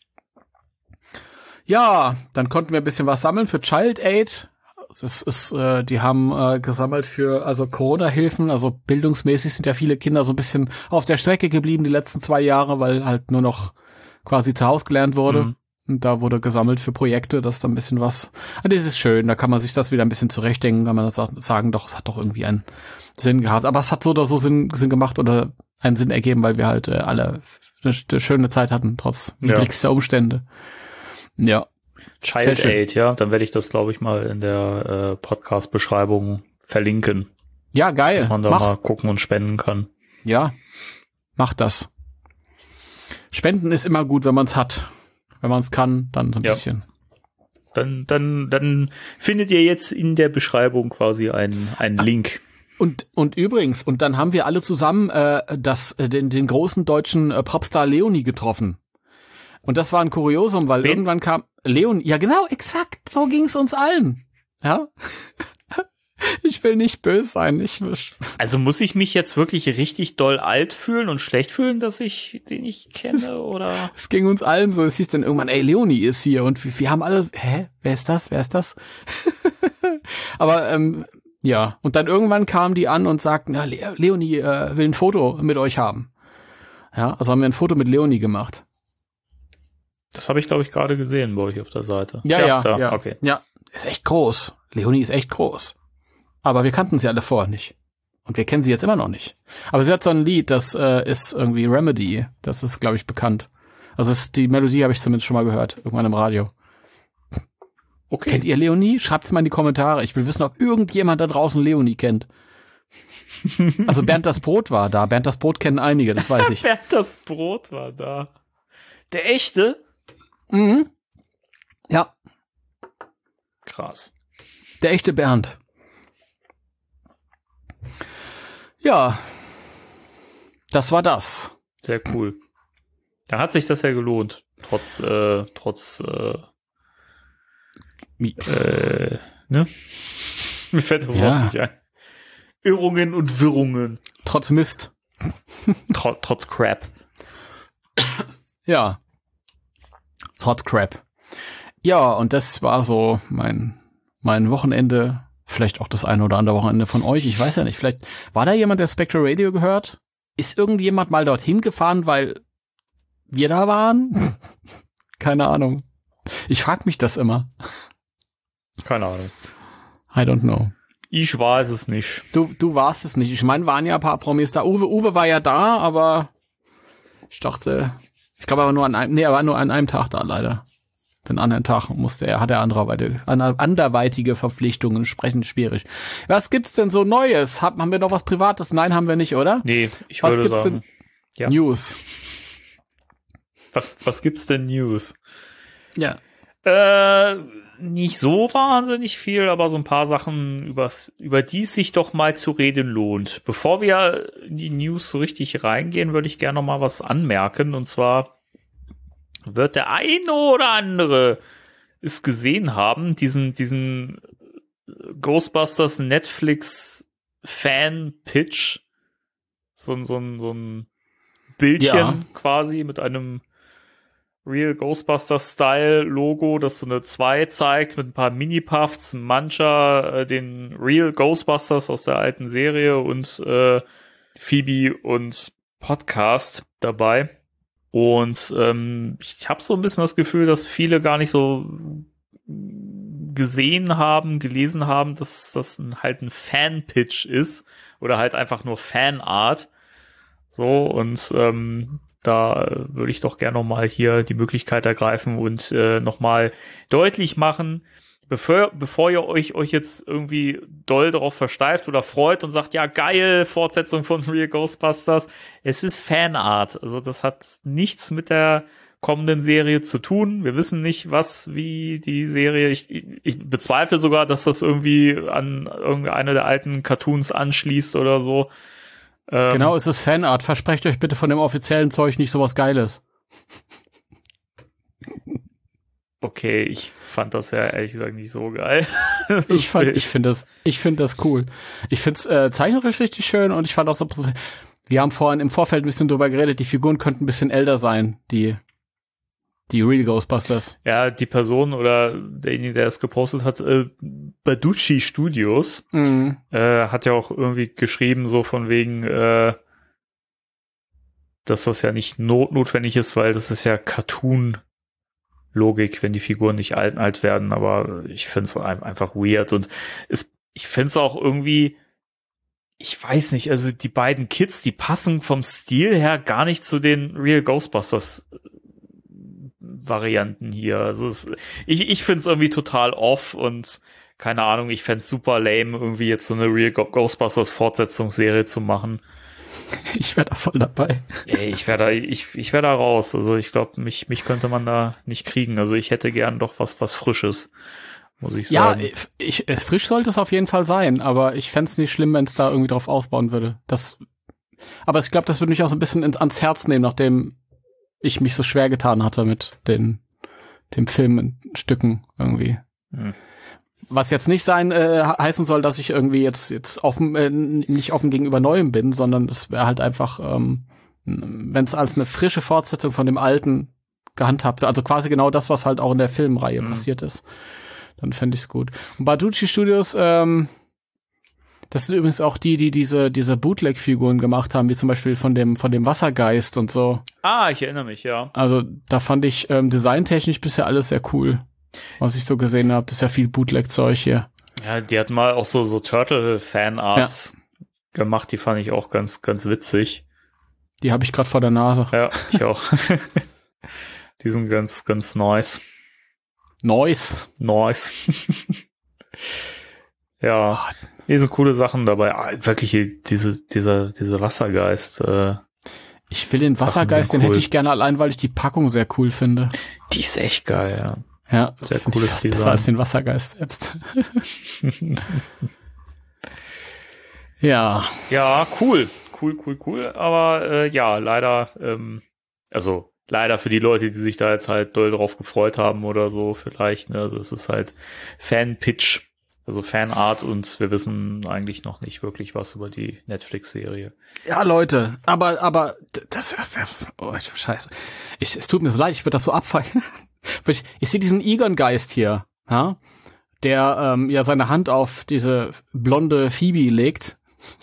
Speaker 4: Ja, dann konnten wir ein bisschen was sammeln für Child Aid. Die haben gesammelt für Corona-Hilfen, also bildungsmäßig sind ja viele Kinder so ein bisschen auf der Strecke geblieben die letzten 2 Jahre, weil halt nur noch quasi zu Hause gelernt wurde. Und da wurde gesammelt für Projekte, das ist dann ein bisschen was. Das ist schön, da kann man sich das wieder ein bisschen zurechtdenken, kann man das sagen, doch, es hat doch irgendwie einen Sinn gehabt. Aber es hat so oder so Sinn gemacht oder einen Sinn ergeben, weil wir halt alle eine schöne Zeit hatten, trotz widrigster Umstände. Ja.
Speaker 3: Child Aid, ja, dann werde ich das, glaube ich, mal in der Podcast-Beschreibung verlinken.
Speaker 4: Ja, geil.
Speaker 3: Dass man da mal gucken und spenden kann.
Speaker 4: Ja, mach das. Spenden ist immer gut, wenn man es hat. Wenn man es kann, dann so ein bisschen.
Speaker 3: Dann findet ihr jetzt in der Beschreibung quasi einen Link.
Speaker 4: Und übrigens, und dann haben wir alle zusammen den großen deutschen Popstar Leonie getroffen. Und das war ein Kuriosum, weil irgendwann kam Leonie. Ja, genau, exakt. So ging's uns allen. Ja. Ich will nicht böse sein.
Speaker 3: Also muss ich mich jetzt wirklich richtig doll alt fühlen und schlecht fühlen, dass ich den nicht kenne, oder?
Speaker 4: Es ging uns allen so. Es hieß dann irgendwann, ey, Leonie ist hier. Und wir haben alle, wer ist das? Aber, ja. Und dann irgendwann kamen die an und sagten, ja, Leonie will ein Foto mit euch haben. Ja, also haben wir ein Foto mit Leonie gemacht.
Speaker 3: Das habe ich, glaube ich, gerade gesehen bei euch auf der Seite.
Speaker 4: Ja.
Speaker 3: Okay.
Speaker 4: Ja, ist echt groß. Leonie ist echt groß. Aber wir kannten sie alle vorher nicht. Und wir kennen sie jetzt immer noch nicht. Aber sie hat so ein Lied, das ist irgendwie Remedy. Das ist, glaube ich, bekannt. Also die Melodie habe ich zumindest schon mal gehört. Irgendwann im Radio. Okay. Kennt ihr Leonie? Schreibt's mal in die Kommentare. Ich will wissen, ob irgendjemand da draußen Leonie kennt. Also Bernd das Brot war da. Bernd das Brot kennen einige, das weiß ich.
Speaker 3: Bernd das Brot war da. Der echte?
Speaker 4: Mhm. Ja.
Speaker 3: Krass.
Speaker 4: Der echte Bernd. Ja, das war das.
Speaker 3: Sehr cool. Dann hat sich das ja gelohnt. Trotz ne? Mir fällt das Wort nicht ein. Irrungen und Wirrungen.
Speaker 4: Trotz Mist.
Speaker 3: Trotz Crap.
Speaker 4: Ja. Trotz Crap. Ja, und das war so mein Wochenende. Vielleicht auch das eine oder andere Wochenende von euch. Ich weiß ja nicht. Vielleicht war da jemand, der Spectre Radio gehört? Ist irgendjemand mal dorthin gefahren, weil wir da waren? Keine Ahnung. Ich frage mich das immer.
Speaker 3: Keine Ahnung.
Speaker 4: I don't know.
Speaker 3: Ich weiß es nicht.
Speaker 4: Du warst es nicht. Ich meine, waren ja ein paar Promis da. Uwe war ja da, aber ich dachte, ich glaube, er war nur an einem Tag da, leider. Den anderen Tag hat er anderweitige Verpflichtungen, entsprechend schwierig. Was gibt's denn so Neues? Haben wir noch was Privates? Nein, haben wir nicht, oder?
Speaker 3: Nee, ich würde sagen.
Speaker 4: Ja. News.
Speaker 3: Was gibt's denn News?
Speaker 4: Ja.
Speaker 3: Nicht so wahnsinnig viel, aber so ein paar Sachen, über die es sich doch mal zu reden lohnt. Bevor wir in die News so richtig reingehen, würde ich gerne noch mal was anmerken. Und zwar wird der eine oder andere es gesehen haben, diesen Ghostbusters Netflix Fan-Pitch. So ein Bildchen quasi mit einem Real Ghostbusters-Style-Logo, das so eine 2 zeigt mit ein paar Mini-Puffs, mancher den Real Ghostbusters aus der alten Serie und Phoebe und Podcast dabei. Und ich habe so ein bisschen das Gefühl, dass viele gar nicht so gelesen haben, dass das halt ein Fan-Pitch ist oder halt einfach nur Fanart. So, und da würde ich doch gerne nochmal hier die Möglichkeit ergreifen und nochmal deutlich machen, bevor ihr euch jetzt irgendwie doll darauf versteift oder freut und sagt, ja geil, Fortsetzung von Real Ghostbusters, es ist Fanart. Also das hat nichts mit der kommenden Serie zu tun. Wir wissen nicht, wie die Serie, ich bezweifle sogar, dass das irgendwie an irgendeine der alten Cartoons anschließt oder so.
Speaker 4: Genau, es ist Fanart. Versprecht euch bitte von dem offiziellen Zeug nicht sowas Geiles.
Speaker 3: Okay, ich fand das ja ehrlich gesagt nicht so geil.
Speaker 4: Ich finde das cool. Ich find's zeichnerisch richtig schön und ich fand auch so, wir haben vorhin im Vorfeld ein bisschen drüber geredet, die Figuren könnten ein bisschen älter sein, die Real Ghostbusters.
Speaker 3: Ja, die Person oder derjenige, der es gepostet hat, Baducci Studios, hat ja auch irgendwie geschrieben, so von wegen, dass das ja nicht notwendig ist, weil das ist ja Cartoon-Logik, wenn die Figuren nicht alt werden, aber ich finde es einfach weird und ich finde es auch irgendwie, ich weiß nicht, also die beiden Kids, die passen vom Stil her gar nicht zu den Real Ghostbusters Varianten hier. Also ich finde es irgendwie total off und keine Ahnung, ich fände es super lame, irgendwie jetzt so eine Real Ghostbusters Fortsetzungsserie zu machen.
Speaker 4: Ich wäre da voll dabei.
Speaker 3: Ey, ich wäre da raus. Also ich glaube, mich könnte man da nicht kriegen. Also ich hätte gern doch was Frisches, muss ich sagen.
Speaker 4: Ja, frisch sollte es auf jeden Fall sein, aber ich fänd's nicht schlimm, wenn es da irgendwie drauf ausbauen würde. Aber ich glaube, das würde mich auch so ein bisschen ans Herz nehmen, nachdem ich mich so schwer getan hatte mit dem Filmstücken irgendwie. Was jetzt nicht heißen soll, dass ich irgendwie jetzt offen, nicht offen gegenüber Neuem bin, sondern es wäre halt einfach, wenn es als eine frische Fortsetzung von dem Alten gehandhabt wird, also quasi genau das, was halt auch in der Filmreihe passiert ist, dann fände ich es gut. Und Barducci Studios, das sind übrigens auch die diese Bootleg-Figuren gemacht haben, wie zum Beispiel von dem Wassergeist und so.
Speaker 3: Ah, ich erinnere mich, ja.
Speaker 4: Also da fand ich designtechnisch bisher alles sehr cool, was ich so gesehen habe. Das ist ja viel Bootleg-Zeug hier.
Speaker 3: Ja, die hatten mal auch so Turtle-Fan-Arts gemacht, die fand ich auch ganz, ganz witzig.
Speaker 4: Die habe ich gerade vor der Nase.
Speaker 3: Ja, ich auch. Die sind ganz, ganz nice.
Speaker 4: Nice.
Speaker 3: Ja, hier sind coole Sachen dabei. Wirklich, dieser Wassergeist.
Speaker 4: Ich will den Wassergeist, den hätte ich gerne allein, weil ich die Packung sehr cool finde.
Speaker 3: Die ist echt geil, ja.
Speaker 4: Ja,
Speaker 3: sehr cooles Design.
Speaker 4: Besser als den Wassergeist selbst. Ja.
Speaker 3: Ja, cool. Aber ja, leider, leider für die Leute, die sich da jetzt halt doll drauf gefreut haben oder so vielleicht. Ne? Also es ist halt Fan-Pitch, also Fanart, und wir wissen eigentlich noch nicht wirklich was über die Netflix-Serie.
Speaker 4: Ja, Leute, aber das scheiße. Es tut mir so leid, ich würde das so abfeiern. Ich sehe diesen Egon-Geist hier, ja, der ja seine Hand auf diese blonde Phoebe legt.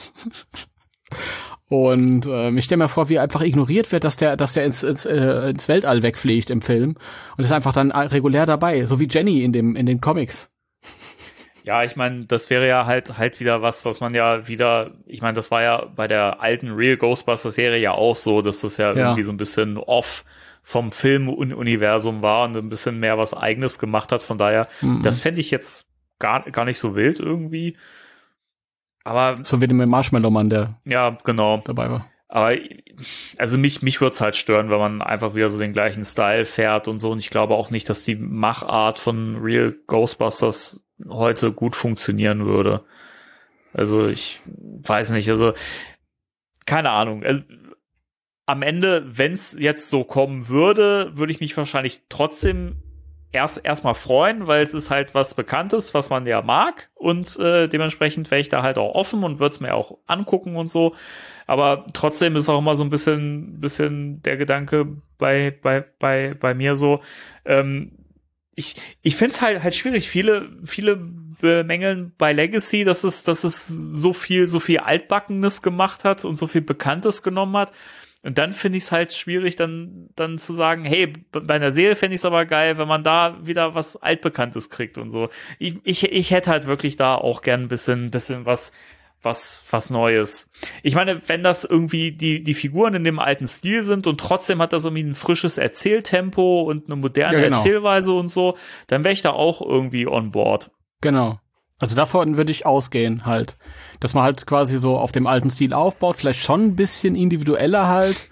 Speaker 4: Und ich stelle mir vor, wie er einfach ignoriert wird, dass der ins Weltall wegfliegt im Film und ist einfach dann regulär dabei, so wie Jenny in den Comics.
Speaker 3: Ja, ich meine, das wäre ja halt wieder was man ja wieder, ich meine, das war ja bei der alten Real Ghostbusters-Serie ja auch so, dass das ja irgendwie so ein bisschen off vom Filmuniversum war und ein bisschen mehr was Eigenes gemacht hat. Von daher, das fände ich jetzt gar nicht so wild irgendwie. Aber
Speaker 4: so wie dem Marshmallow-Mann, der
Speaker 3: dabei war. Aber also mich würde es halt stören, wenn man einfach wieder so den gleichen Style fährt und so. Und ich glaube auch nicht, dass die Machart von Real Ghostbusters heute gut funktionieren würde. Also ich weiß nicht, also keine Ahnung. Also, am Ende, wenn es jetzt so kommen würde ich mich wahrscheinlich trotzdem erstmal freuen, weil es ist halt was Bekanntes, was man ja mag, und dementsprechend wäre ich da halt auch offen und würde es mir auch angucken und so. Aber trotzdem ist auch immer so ein bisschen der Gedanke bei mir so, ich finde es halt schwierig. Viele bemängeln bei Legacy, dass es so viel Altbackenes gemacht hat und so viel Bekanntes genommen hat. Und dann finde ich es halt schwierig, dann zu sagen, hey, bei einer Serie fände ich es aber geil, wenn man da wieder was Altbekanntes kriegt und so. Ich hätte halt wirklich da auch gern ein bisschen was Neues. Ich meine, wenn das irgendwie die Figuren in dem alten Stil sind und trotzdem hat das irgendwie ein frisches Erzähltempo und eine moderne Erzählweise und so, dann wäre ich da auch irgendwie on board.
Speaker 4: Genau. Also davon würde ich ausgehen halt, dass man halt quasi so auf dem alten Stil aufbaut, vielleicht schon ein bisschen individueller halt,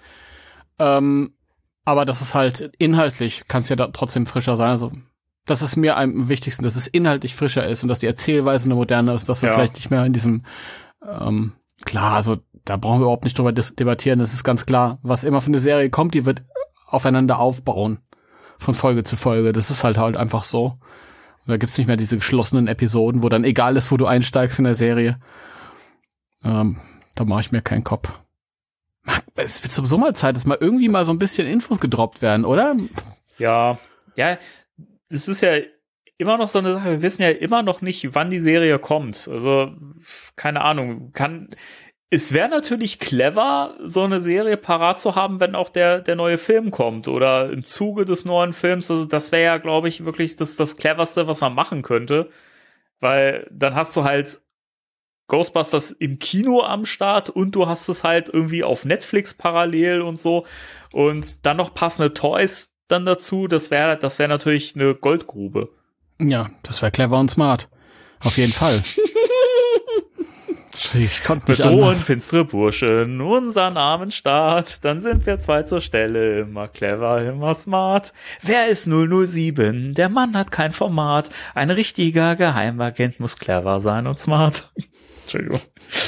Speaker 4: aber das ist halt inhaltlich, kann es ja da trotzdem frischer sein, also das ist mir am wichtigsten, dass es inhaltlich frischer ist und dass die Erzählweise eine moderne ist, dass wir vielleicht nicht mehr in diesem, klar, also da brauchen wir überhaupt nicht drüber debattieren, das ist ganz klar, was immer von der Serie kommt, die wird aufeinander aufbauen, von Folge zu Folge, das ist halt einfach so. Da gibt's nicht mehr diese geschlossenen Episoden, wo dann egal ist, wo du einsteigst in der Serie. Da mache ich mir keinen Kopf. Es wird sowieso mal Zeit, dass mal irgendwie mal so ein bisschen Infos gedroppt werden, oder?
Speaker 3: Ja, es ist ja immer noch so eine Sache, wir wissen ja immer noch nicht, wann die Serie kommt. Also, keine Ahnung, es wäre natürlich clever, so eine Serie parat zu haben, wenn auch der neue Film kommt oder im Zuge des neuen Films. Also das wäre ja, glaube ich, wirklich das Cleverste, was man machen könnte. Weil dann hast du halt Ghostbusters im Kino am Start und du hast es halt irgendwie auf Netflix parallel und so. Und dann noch passende Toys dann dazu. Das wäre natürlich eine Goldgrube.
Speaker 4: Ja, das wäre clever und smart. Auf jeden Fall. Ich konnte nicht
Speaker 3: Bedrohen
Speaker 4: anders.
Speaker 3: finstere Burschen, unseren armen Staat, dann sind wir 2 zur Stelle, immer clever, immer smart. Wer ist 007? Der Mann hat kein Format. Ein richtiger Geheimagent muss clever sein und smart. Entschuldigung.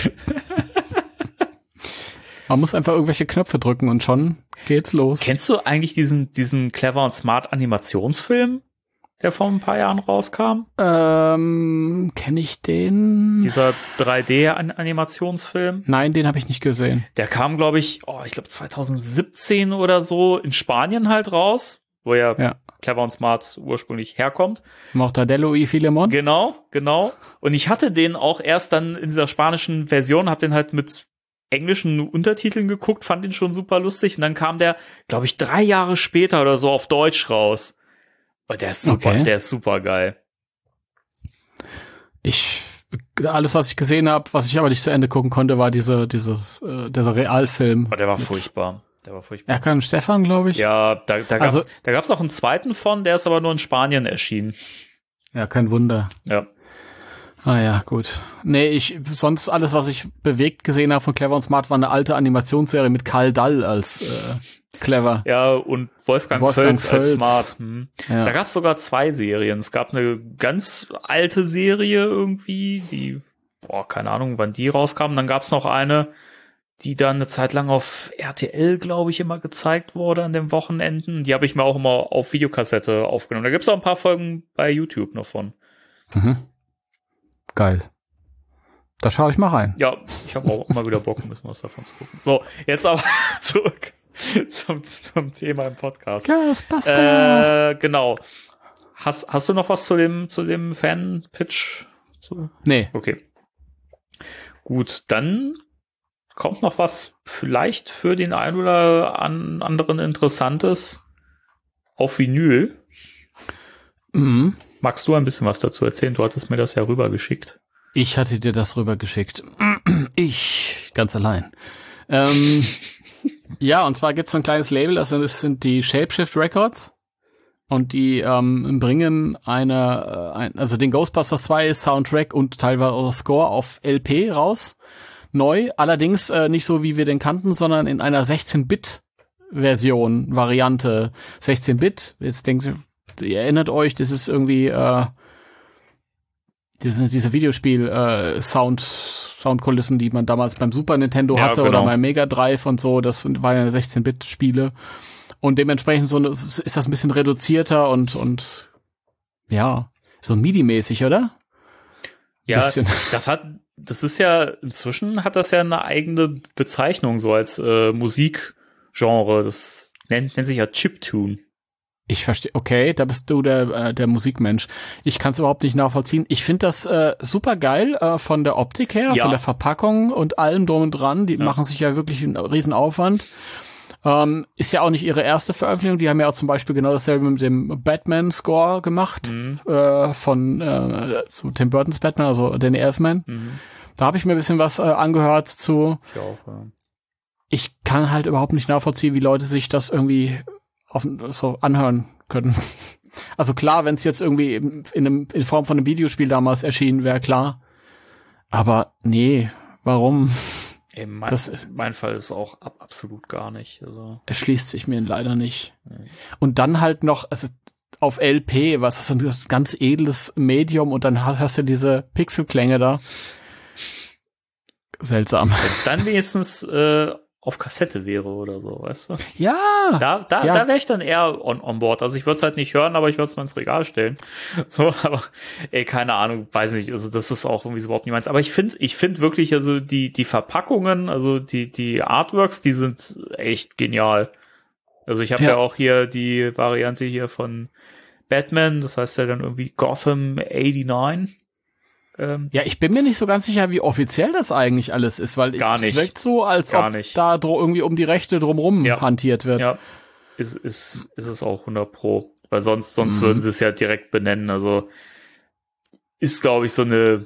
Speaker 4: Man muss einfach irgendwelche Knöpfe drücken und schon geht's los.
Speaker 3: Kennst du eigentlich diesen clever und smart Animationsfilm, der vor ein paar Jahren rauskam?
Speaker 4: Kenne ich den?
Speaker 3: Dieser 3D-Animationsfilm?
Speaker 4: Nein, den habe ich nicht gesehen.
Speaker 3: Der kam, glaube ich, 2017 oder so in Spanien halt raus, wo ja Clever und Smart ursprünglich herkommt.
Speaker 4: Mortadelo y Filemon?
Speaker 3: Genau. Und ich hatte den auch erst dann in dieser spanischen Version, hab den halt mit englischen Untertiteln geguckt, fand den schon super lustig. Und dann kam der, glaube ich, 3 Jahre später oder so auf Deutsch raus. Und der ist super, Der ist super geil.
Speaker 4: Alles, was ich gesehen habe, was ich aber nicht zu Ende gucken konnte, war dieser Realfilm.
Speaker 3: Oh, der war furchtbar.
Speaker 4: Erkan und Stefan, glaube ich.
Speaker 3: Ja, da gab's auch einen zweiten von, der ist aber nur in Spanien erschienen.
Speaker 4: Ja, kein Wunder.
Speaker 3: Ja.
Speaker 4: Ah ja, gut. Nee, sonst alles, was ich bewegt gesehen habe von Clever und Smart, war eine alte Animationsserie mit Karl Dall als Clever.
Speaker 3: Ja, und Wolfgang Völz als Smart.
Speaker 4: Ja.
Speaker 3: Da gab's sogar 2 Serien. Es gab eine ganz alte Serie irgendwie, die, keine Ahnung, wann die rauskam. Dann gab's noch eine, die dann eine Zeit lang auf RTL, glaube ich, immer gezeigt wurde an den Wochenenden. Die habe ich mir auch immer auf Videokassette aufgenommen. Da gibt's auch ein paar Folgen bei YouTube noch von.
Speaker 4: Mhm. Geil. Da schaue ich mal rein.
Speaker 3: Ja, ich habe auch mal wieder Bock, ein bisschen was davon zu gucken. So, jetzt aber zurück zum Thema im Podcast.
Speaker 4: Ghostbuster!
Speaker 3: Genau. Hast du noch was zu dem Fan-Pitch?
Speaker 4: Nee.
Speaker 3: Okay. Gut, dann kommt noch was vielleicht für den einen oder anderen Interessantes auf Vinyl.
Speaker 4: Mhm.
Speaker 3: Magst du ein bisschen was dazu erzählen? Du hattest mir das ja rübergeschickt.
Speaker 4: Ich hatte dir das rübergeschickt. Ich, ganz allein. Ja, und zwar gibt's so ein kleines Label, das sind die Shapeshift Records. Und die bringen also den Ghostbusters 2 Soundtrack und teilweise auch Score auf LP raus. Neu, allerdings nicht so, wie wir den kannten, sondern in einer 16-Bit-Version, Variante 16-Bit. Jetzt denkt ihr erinnert euch, das ist irgendwie diese Videospiel Soundkulissen, die man damals beim Super Nintendo hatte oder beim Mega Drive und so. Das war ja 16-Bit-Spiele. Und dementsprechend ist das ein bisschen reduzierter und ja, so MIDI-mäßig, oder?
Speaker 3: Ja, inzwischen hat das ja eine eigene Bezeichnung, so als Musikgenre. Das nennt sich ja Chiptune.
Speaker 4: Ich verstehe, okay, da bist du der Musikmensch. Ich kann es überhaupt nicht nachvollziehen. Ich finde das super geil von der Optik her, von der Verpackung und allem drum und dran. Die machen sich ja wirklich einen riesen Aufwand. Ist ja auch nicht ihre erste Veröffentlichung. Die haben ja auch zum Beispiel genau dasselbe mit dem Batman-Score gemacht, von zu Tim Burtons Batman, also Danny Elfman. Da habe ich mir ein bisschen was angehört zu.
Speaker 3: Ich auch, ja.
Speaker 4: Ich kann halt überhaupt nicht nachvollziehen, wie Leute sich das irgendwie so anhören können. Also klar, wenn es jetzt irgendwie in Form von einem Videospiel damals erschienen wäre, klar. Aber nee, warum?
Speaker 3: Mein Fall ist auch absolut gar nicht. Also.
Speaker 4: Erschließt sich mir leider nicht. Nee. Und dann halt noch auf LP, was ist ein ganz edles Medium und dann hast du diese Pixelklänge da. Seltsam.
Speaker 3: Wenn es dann wenigstens auf Kassette wäre oder so, weißt du?
Speaker 4: Ja!
Speaker 3: Da wäre ich dann eher on board. Also ich würde es halt nicht hören, aber ich würde es mal ins Regal stellen. So, aber keine Ahnung, weiß nicht. Also das ist auch irgendwie so überhaupt nicht meins. Aber ich finde wirklich, also die Verpackungen, also die Artworks, die sind echt genial. Also ich habe ja auch hier die Variante hier von Batman, das heißt ja dann irgendwie Gotham 89.
Speaker 4: Ja, ich bin mir nicht so ganz sicher, wie offiziell das eigentlich alles ist, weil es wirkt so, als ob da irgendwie um die Rechte drumrum hantiert wird.
Speaker 3: Ja, ist es auch 100%. Weil sonst würden sie es ja direkt benennen. Also ist, glaube ich, so eine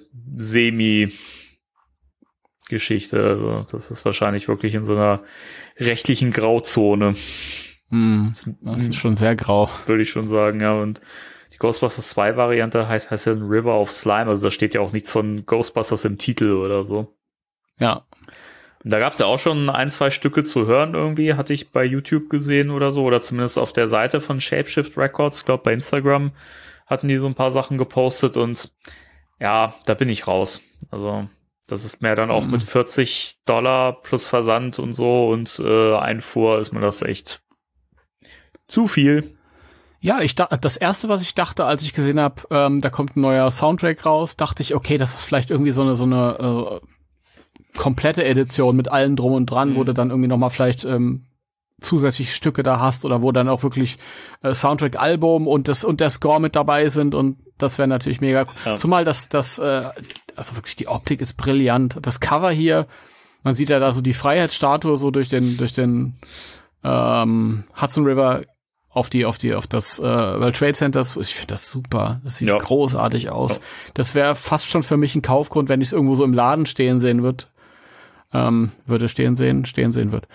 Speaker 3: Semi-Geschichte. Also das ist wahrscheinlich wirklich in so einer rechtlichen Grauzone.
Speaker 4: Das ist schon sehr grau.
Speaker 3: Würde ich schon sagen, ja. Und die Ghostbusters 2 Variante heißt ja River of Slime, also da steht ja auch nichts von Ghostbusters im Titel oder so.
Speaker 4: Ja.
Speaker 3: Da gab's ja auch schon 1-2 Stücke zu hören irgendwie, hatte ich bei YouTube gesehen oder so, oder zumindest auf der Seite von Shapeshift Records. Ich glaube, bei Instagram hatten die so ein paar Sachen gepostet und ja, da bin ich raus. Also das ist mir dann auch mit $40 plus Versand und so und Einfuhr ist mir das echt zu viel.
Speaker 4: Ja, das erste, was ich dachte, als ich gesehen habe, da kommt ein neuer Soundtrack raus, dachte ich, okay, das ist vielleicht irgendwie so eine komplette Edition mit allem drum und dran, wo du dann irgendwie nochmal vielleicht zusätzliche Stücke da hast oder wo dann auch wirklich Soundtrack-Album und der Score mit dabei sind und das wäre natürlich mega cool. Ja. Zumal also wirklich die Optik ist brillant. Das Cover hier, man sieht ja da so die Freiheitsstatue so durch den Hudson River auf das World Trade Center. Ich finde das super. Das sieht großartig aus. Ja. Das wäre fast schon für mich ein Kaufgrund, wenn ich es irgendwo so im Laden stehen sehen würde. Stehen sehen wird.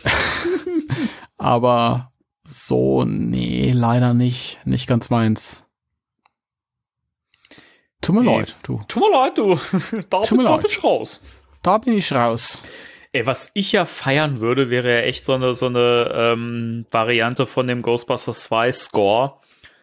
Speaker 4: Aber so, nee, leider nicht. Nicht ganz meins. Tut mir leid, du.
Speaker 3: Tut mir leid, du. Da bin ich raus.
Speaker 4: Da bin ich raus.
Speaker 3: Ey, was ich ja feiern würde, wäre ja echt so eine Variante von dem Ghostbusters 2 Score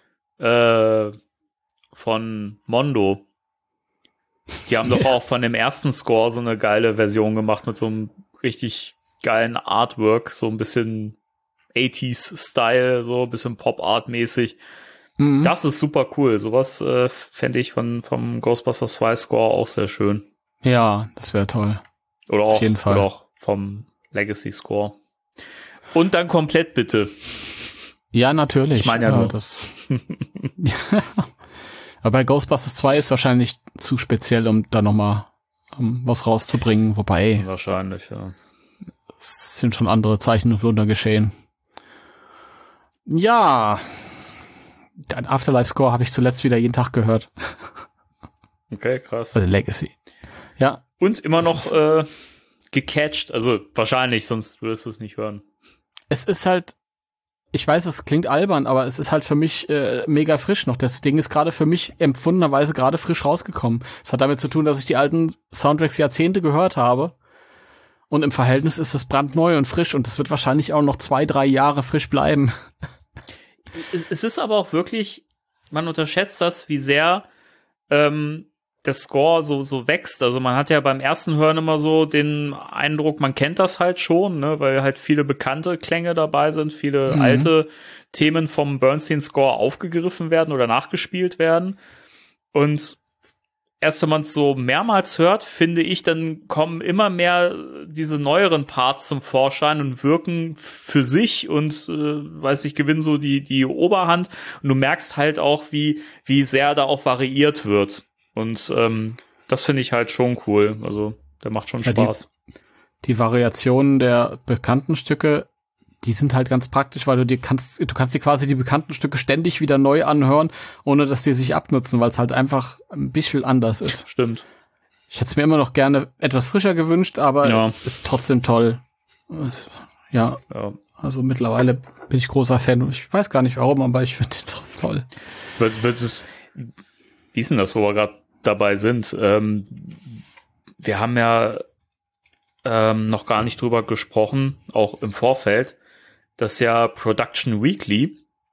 Speaker 3: von Mondo. Die haben doch auch von dem ersten Score so eine geile Version gemacht mit so einem richtig geilen Artwork, so ein bisschen 80s-Style, so ein bisschen Pop-Art-mäßig. Mhm. Das ist super cool. Sowas fände ich vom Ghostbusters 2 Score auch sehr schön.
Speaker 4: Ja, das wäre toll.
Speaker 3: Oder auch,
Speaker 4: auf jeden Fall.
Speaker 3: Oder auch vom Legacy Score. Und dann komplett bitte.
Speaker 4: Ja, natürlich.
Speaker 3: Ich meine ja nur.
Speaker 4: Das Aber bei Ghostbusters 2 ist wahrscheinlich zu speziell, um da nochmal was rauszubringen. Wobei.
Speaker 3: Wahrscheinlich, ja.
Speaker 4: Es sind schon andere Zeichen und Wunder geschehen. Ja. Den Afterlife-Score habe ich zuletzt wieder jeden Tag gehört.
Speaker 3: Okay, krass.
Speaker 4: Also Legacy. Ja.
Speaker 3: Und immer noch gecatcht. Also wahrscheinlich, sonst würdest du es nicht hören.
Speaker 4: Es ist halt, ich weiß, es klingt albern, aber es ist halt für mich mega frisch noch. Das Ding ist gerade für mich empfundenerweise gerade frisch rausgekommen. Es hat damit zu tun, dass ich die alten Soundtracks Jahrzehnte gehört habe. Und im Verhältnis ist es brandneu und frisch und es wird wahrscheinlich auch noch 2-3 Jahre frisch bleiben.
Speaker 3: Es ist aber auch wirklich, man unterschätzt das, wie sehr der Score so wächst. Also man hat ja beim ersten Hören immer so den Eindruck, man kennt das halt schon, ne, weil halt viele bekannte Klänge dabei sind, viele alte Themen vom Bernstein-Score aufgegriffen werden oder nachgespielt werden. Und erst wenn man es so mehrmals hört, finde ich, dann kommen immer mehr diese neueren Parts zum Vorschein und wirken für sich und, gewinnen so die Oberhand. Und du merkst halt auch, wie sehr da auch variiert wird. Und das finde ich halt schon cool. Also, der macht schon Spaß.
Speaker 4: Die Variationen der bekannten Stücke, die sind halt ganz praktisch, weil du kannst dir quasi die bekannten Stücke ständig wieder neu anhören, ohne dass die sich abnutzen, weil es halt einfach ein bisschen anders ist.
Speaker 3: Stimmt.
Speaker 4: Ich hätte es mir immer noch gerne etwas frischer gewünscht, aber ist trotzdem toll. Ja. Also mittlerweile bin ich großer Fan. Ich weiß gar nicht warum, aber ich finde den toll.
Speaker 3: Wie ist denn das, wo wir gerade dabei sind? Wir haben ja noch gar nicht drüber gesprochen, auch im Vorfeld, dass ja Production Weekly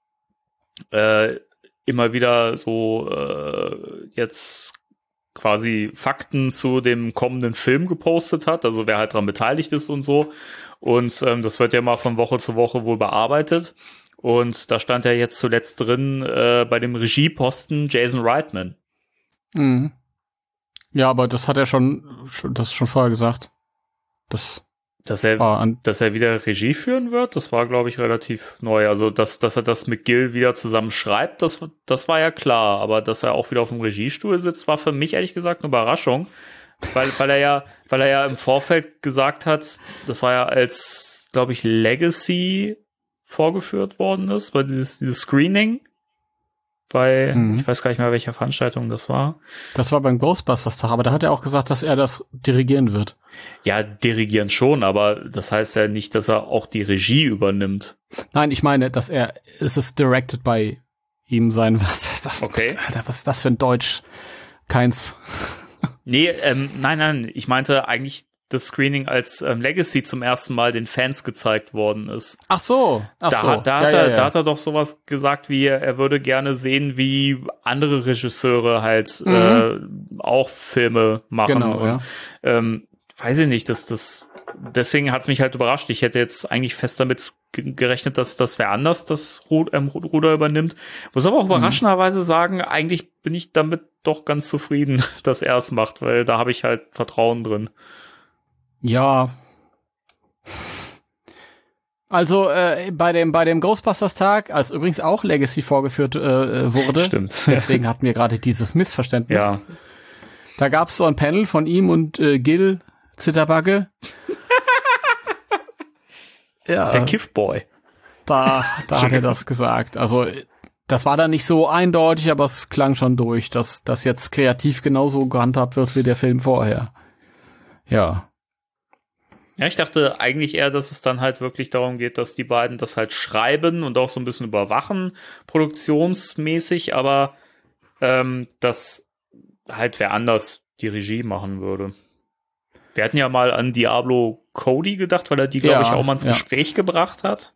Speaker 3: immer wieder so jetzt quasi Fakten zu dem kommenden Film gepostet hat, also wer halt dran beteiligt ist und so. Und das wird ja mal von Woche zu Woche wohl bearbeitet. Und da stand ja jetzt zuletzt drin bei dem Regieposten Jason Reitman.
Speaker 4: Mhm. Ja, aber das hat er schon vorher gesagt.
Speaker 3: Dass er wieder Regie führen wird, das war, glaube ich, relativ neu. Also, dass er das mit Gil wieder zusammen schreibt, das war ja klar. Aber dass er auch wieder auf dem Regiestuhl sitzt, war für mich ehrlich gesagt eine Überraschung. Weil er ja im Vorfeld gesagt hat, das war ja als, glaube ich, Legacy vorgeführt worden ist, bei dieses Screening. Ich weiß gar nicht mehr, welcher Veranstaltung das war.
Speaker 4: Das war beim Ghostbusters-Tag, aber da hat er auch gesagt, dass er das dirigieren wird.
Speaker 3: Ja, dirigieren schon, aber das heißt ja nicht, dass er auch die Regie übernimmt.
Speaker 4: Nein, ich meine, dass es ist directed by ihm sein wird.
Speaker 3: Okay.
Speaker 4: Alter, was ist das für ein Deutsch? Keins.
Speaker 3: Nee, nein, ich meinte eigentlich das Screening, als Legacy zum ersten Mal den Fans gezeigt worden ist.
Speaker 4: Ach so.
Speaker 3: Da hat er doch sowas gesagt, wie er würde gerne sehen, wie andere Regisseure halt auch Filme machen.
Speaker 4: Genau,
Speaker 3: und, weiß ich nicht, deswegen hat's mich halt überrascht. Ich hätte jetzt eigentlich fest damit gerechnet, dass das wer anders das Ruder übernimmt. Muss aber auch überraschenderweise sagen, eigentlich bin ich damit doch ganz zufrieden, dass er es macht, weil da habe ich halt Vertrauen drin.
Speaker 4: Ja. Also bei dem Ghostbusters-Tag, als übrigens auch Legacy vorgeführt wurde,
Speaker 3: stimmt.
Speaker 4: Deswegen hatten wir gerade dieses Missverständnis.
Speaker 3: Ja.
Speaker 4: Da gab es so ein Panel von ihm und Gil Zitterbagge. Ja,
Speaker 3: der Kiffboy.
Speaker 4: Da hat er das gesagt. Also das war dann nicht so eindeutig, aber es klang schon durch, dass das jetzt kreativ genauso gehandhabt wird wie der Film vorher. Ja.
Speaker 3: Ja, ich dachte eigentlich eher, dass es dann halt wirklich darum geht, dass die beiden das halt schreiben und auch so ein bisschen überwachen, produktionsmäßig, aber dass halt wer anders die Regie machen würde. Wir hatten ja mal an Diablo Cody gedacht, weil er die, glaube ich, auch mal ins Gespräch gebracht hat.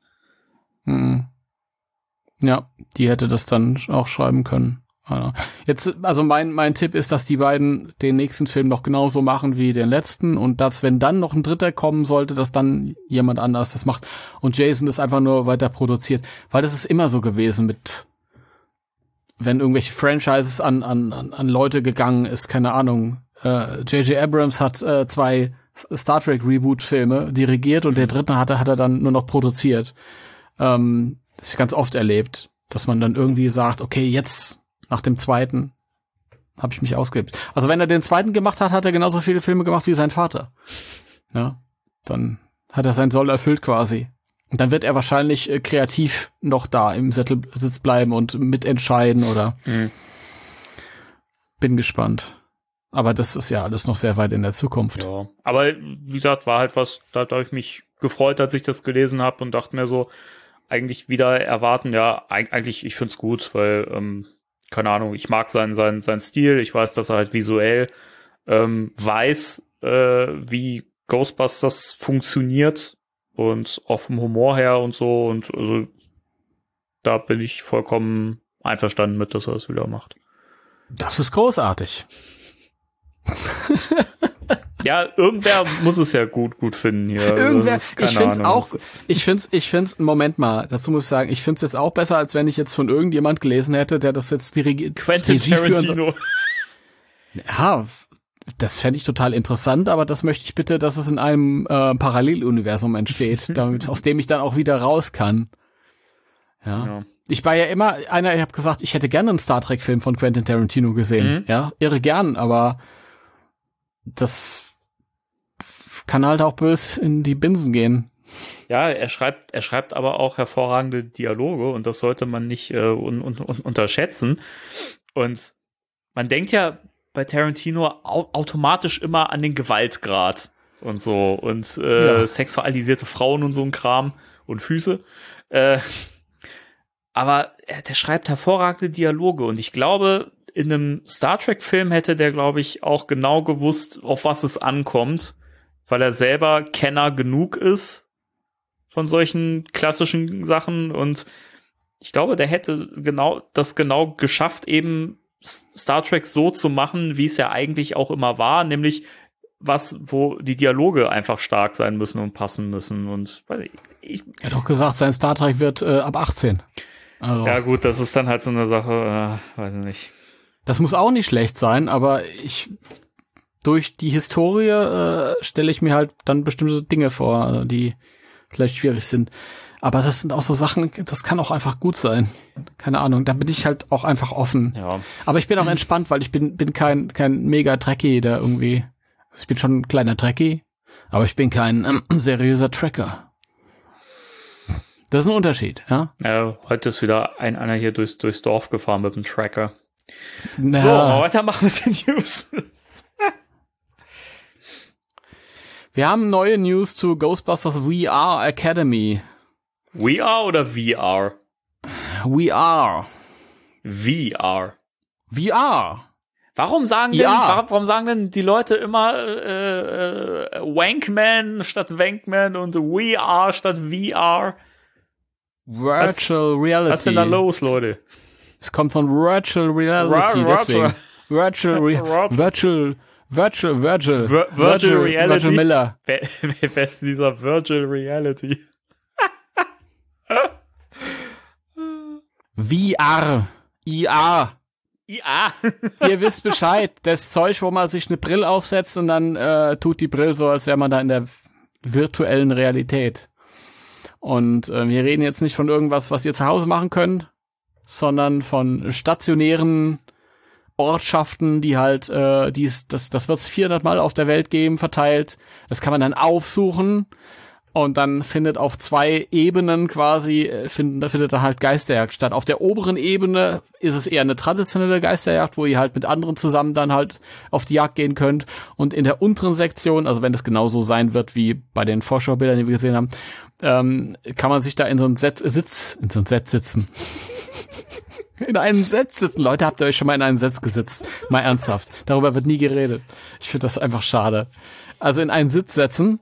Speaker 4: Ja, die hätte das dann auch schreiben können. Jetzt, also mein Tipp ist, dass die beiden den nächsten Film noch genauso machen wie den letzten und dass, wenn dann noch ein dritter kommen sollte, dass dann jemand anders das macht und Jason das einfach nur weiter produziert. Weil das ist immer so gewesen mit, wenn irgendwelche Franchises an Leute gegangen ist, keine Ahnung. J.J. Abrams hat 2 Star Trek Reboot-Filme dirigiert und der dritten hat er dann nur noch produziert. Das ist ganz oft erlebt, dass man dann irgendwie sagt, okay, jetzt nach dem zweiten habe ich mich ausgelebt. Also wenn er den zweiten gemacht hat, hat er genauso viele Filme gemacht wie sein Vater. Ja, dann hat er sein Soll erfüllt quasi. Und dann wird er wahrscheinlich kreativ noch da im Sättelsitz bleiben und mitentscheiden oder bin gespannt. Aber das ist ja alles noch sehr weit in der Zukunft.
Speaker 3: Ja, aber wie gesagt, war halt was, da habe ich mich gefreut, als ich das gelesen habe und dachte mir so, eigentlich wieder erwarten, ja, eigentlich, ich find's gut, weil, keine Ahnung, ich mag seinen Stil, ich weiß, dass er halt visuell weiß, wie Ghostbusters funktioniert und auch vom Humor her und so und also, da bin ich vollkommen einverstanden mit, dass er das wieder macht.
Speaker 4: Das ist großartig.
Speaker 3: Ja, irgendwer muss es ja gut finden hier.
Speaker 4: Irgendwer, ich find's auch, ich find's, Moment mal, dazu muss ich sagen, ich find's jetzt auch besser, als wenn ich jetzt von irgendjemand gelesen hätte, der das jetzt dirigiert.
Speaker 3: Quentin Tarantino.
Speaker 4: Ja, das fände ich total interessant, aber das möchte ich bitte, dass es in einem Paralleluniversum entsteht, aus dem ich dann auch wieder raus kann. Ja. Ich war ja immer ich habe gesagt, ich hätte gerne einen Star Trek Film von Quentin Tarantino gesehen. Ja, irre gern, aber das kann halt auch böse in die Binsen gehen.
Speaker 3: Ja, er schreibt aber auch hervorragende Dialoge und das sollte man nicht unterschätzen. Und man denkt ja bei Tarantino automatisch immer an den Gewaltgrad und so und sexualisierte Frauen und so ein Kram und Füße. Aber der schreibt hervorragende Dialoge und ich glaube, in einem Star Trek-Film hätte der, glaube ich, auch genau gewusst, auf was es ankommt, weil er selber Kenner genug ist von solchen klassischen Sachen und ich glaube, der hätte genau geschafft, eben Star Trek so zu machen, wie es ja eigentlich auch immer war, nämlich wo die Dialoge einfach stark sein müssen und passen müssen und
Speaker 4: er hat doch gesagt, sein Star Trek wird ab 18. Also.
Speaker 3: Ja gut, das ist dann halt so eine Sache, weiß ich nicht.
Speaker 4: Das muss auch nicht schlecht sein, aber durch die Historie stelle ich mir halt dann bestimmte Dinge vor, die vielleicht schwierig sind. Aber das sind auch so Sachen, das kann auch einfach gut sein. Keine Ahnung, da bin ich halt auch einfach offen.
Speaker 3: Ja.
Speaker 4: Aber ich bin auch entspannt, weil ich bin kein mega Trekkie, der irgendwie, ich bin schon ein kleiner Trekkie, aber ich bin kein seriöser Tracker. Das ist ein Unterschied, ja?
Speaker 3: Heute ist wieder einer hier durchs Dorf gefahren mit dem Tracker.
Speaker 4: Na.
Speaker 3: So, weitermachen mit den News.
Speaker 4: Wir haben neue News zu Ghostbusters VR Academy.
Speaker 3: VR oder VR?
Speaker 4: VR.
Speaker 3: VR.
Speaker 4: VR.
Speaker 3: Warum sagen denn die Leute immer Wankman statt Wankman und We Are statt VR?
Speaker 4: Virtual Reality.
Speaker 3: Was ist denn da los, Leute?
Speaker 4: Es kommt von Virtual Reality, deswegen. Virtual Reality. Virgil Miller.
Speaker 3: Wer ist dieser Virtual Reality?
Speaker 4: VR. IA. Ihr wisst Bescheid. Das Zeug, wo man sich eine Brille aufsetzt und dann tut die Brille so, als wäre man da in der virtuellen Realität. Und wir reden jetzt nicht von irgendwas, was ihr zu Hause machen könnt, sondern von stationären Ortschaften, die halt, das wird es 400 Mal auf der Welt geben, verteilt. Das kann man dann aufsuchen und dann findet auf 2 Ebenen quasi, findet da halt Geisterjagd statt. Auf der oberen Ebene ist es eher eine traditionelle Geisterjagd, wo ihr halt mit anderen zusammen dann halt auf die Jagd gehen könnt. Und in der unteren Sektion, also wenn das genauso sein wird wie bei den Vorschaubildern, die wir gesehen haben, kann man sich da in so ein Set sitzen. In einen Set sitzen. Leute, habt ihr euch schon mal in einen Set gesetzt? Mal ernsthaft. Darüber wird nie geredet. Ich finde das einfach schade. Also in einen Sitz setzen.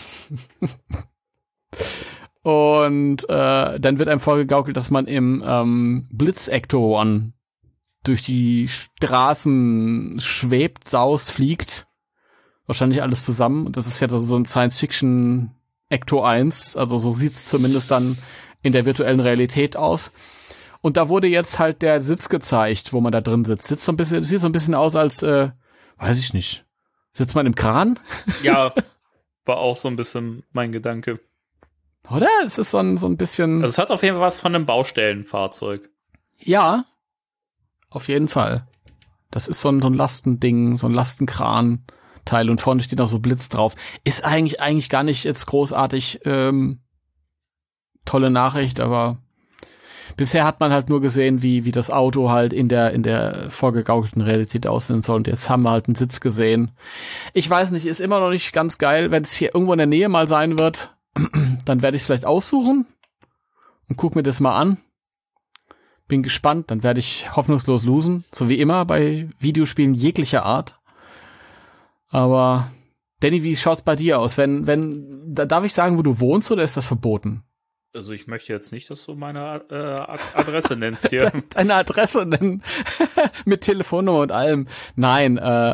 Speaker 4: Und dann wird einem vorgegaukelt, dass man im Blitzektor durch die Straßen schwebt, saust, fliegt. Wahrscheinlich alles zusammen. Und das ist ja so ein Science-Fiction Ecto 1. Also so sieht's zumindest dann in der virtuellen Realität aus. Und da wurde jetzt halt der Sitz gezeigt, wo man da drin sitzt. Sieht so ein bisschen aus als, weiß ich nicht. Sitzt man im Kran?
Speaker 3: Ja, war auch so ein bisschen mein Gedanke.
Speaker 4: Oder? Es ist so ein bisschen...
Speaker 3: Also es hat auf jeden Fall was von einem Baustellenfahrzeug.
Speaker 4: Ja, auf jeden Fall. Das ist so ein Lastending, so ein Lastenkran-Teil und vorne steht noch so Blitz drauf. Ist eigentlich gar nicht jetzt großartig tolle Nachricht, aber bisher hat man halt nur gesehen, wie das Auto halt in der vorgegaukelten Realität aussehen soll. Und jetzt haben wir halt einen Sitz gesehen. Ich weiß nicht, ist immer noch nicht ganz geil. Wenn es hier irgendwo in der Nähe mal sein wird, dann werde ich es vielleicht aufsuchen und guck mir das mal an. Bin gespannt. Dann werde ich hoffnungslos losen. So wie immer bei Videospielen jeglicher Art. Aber Danny, wie schaut's bei dir aus? Darf ich sagen, wo du wohnst, oder ist das verboten?
Speaker 3: Also ich möchte jetzt nicht, dass du meine Adresse nennst hier.
Speaker 4: Deine Adresse nennen mit Telefonnummer und allem. Nein,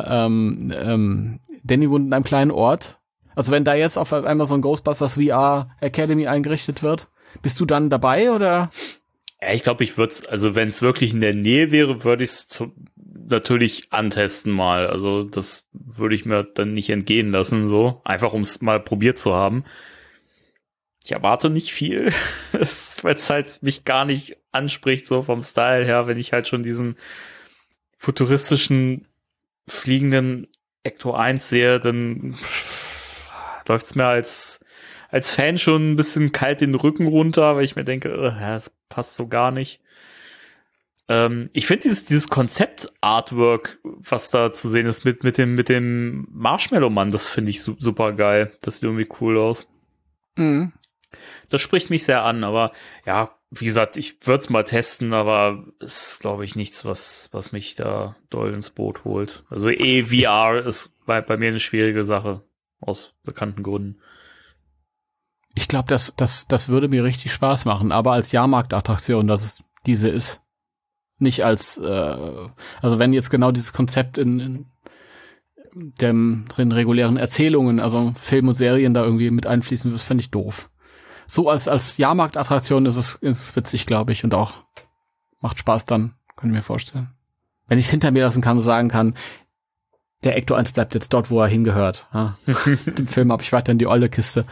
Speaker 4: Danny wohnt in einem kleinen Ort. Also wenn da jetzt auf einmal so ein Ghostbusters VR Academy eingerichtet wird, bist du dann dabei, oder?
Speaker 3: Ja, ich glaube, ich würde es, also wenn es wirklich in der Nähe wäre, würde ich es natürlich antesten mal. Also das würde ich mir dann nicht entgehen lassen, so. Einfach um es mal probiert zu haben. Ich erwarte nicht viel, weil es halt mich gar nicht anspricht, so vom Style her, wenn ich halt schon diesen futuristischen fliegenden Ecto 1 sehe, dann läuft's mir als Fan schon ein bisschen kalt den Rücken runter, weil ich mir denke, das passt so gar nicht. Ich finde dieses Konzept-Artwork, was da zu sehen ist mit dem Marshmallow-Mann, das finde ich super geil. Das sieht irgendwie cool aus.
Speaker 4: Mhm.
Speaker 3: Das spricht mich sehr an, aber ja, wie gesagt, ich würde es mal testen, aber es ist, glaube ich, nichts, was mich da doll ins Boot holt. Also VR ist bei mir eine schwierige Sache, aus bekannten Gründen.
Speaker 4: Ich glaube, das würde mir richtig Spaß machen, aber als Jahrmarktattraktion, dass es diese ist. Nicht als, also wenn jetzt genau dieses Konzept in den regulären Erzählungen, also Film und Serien da irgendwie mit einfließen, das fände ich doof. So als Jahrmarktattraktion ist es witzig, glaube ich, und auch macht Spaß dann, kann ich mir vorstellen. Wenn ich es hinter mir lassen kann und sagen kann, der Ecto 1 bleibt jetzt dort, wo er hingehört. Ja. Dem Film habe ich weiterhin die olle Kiste.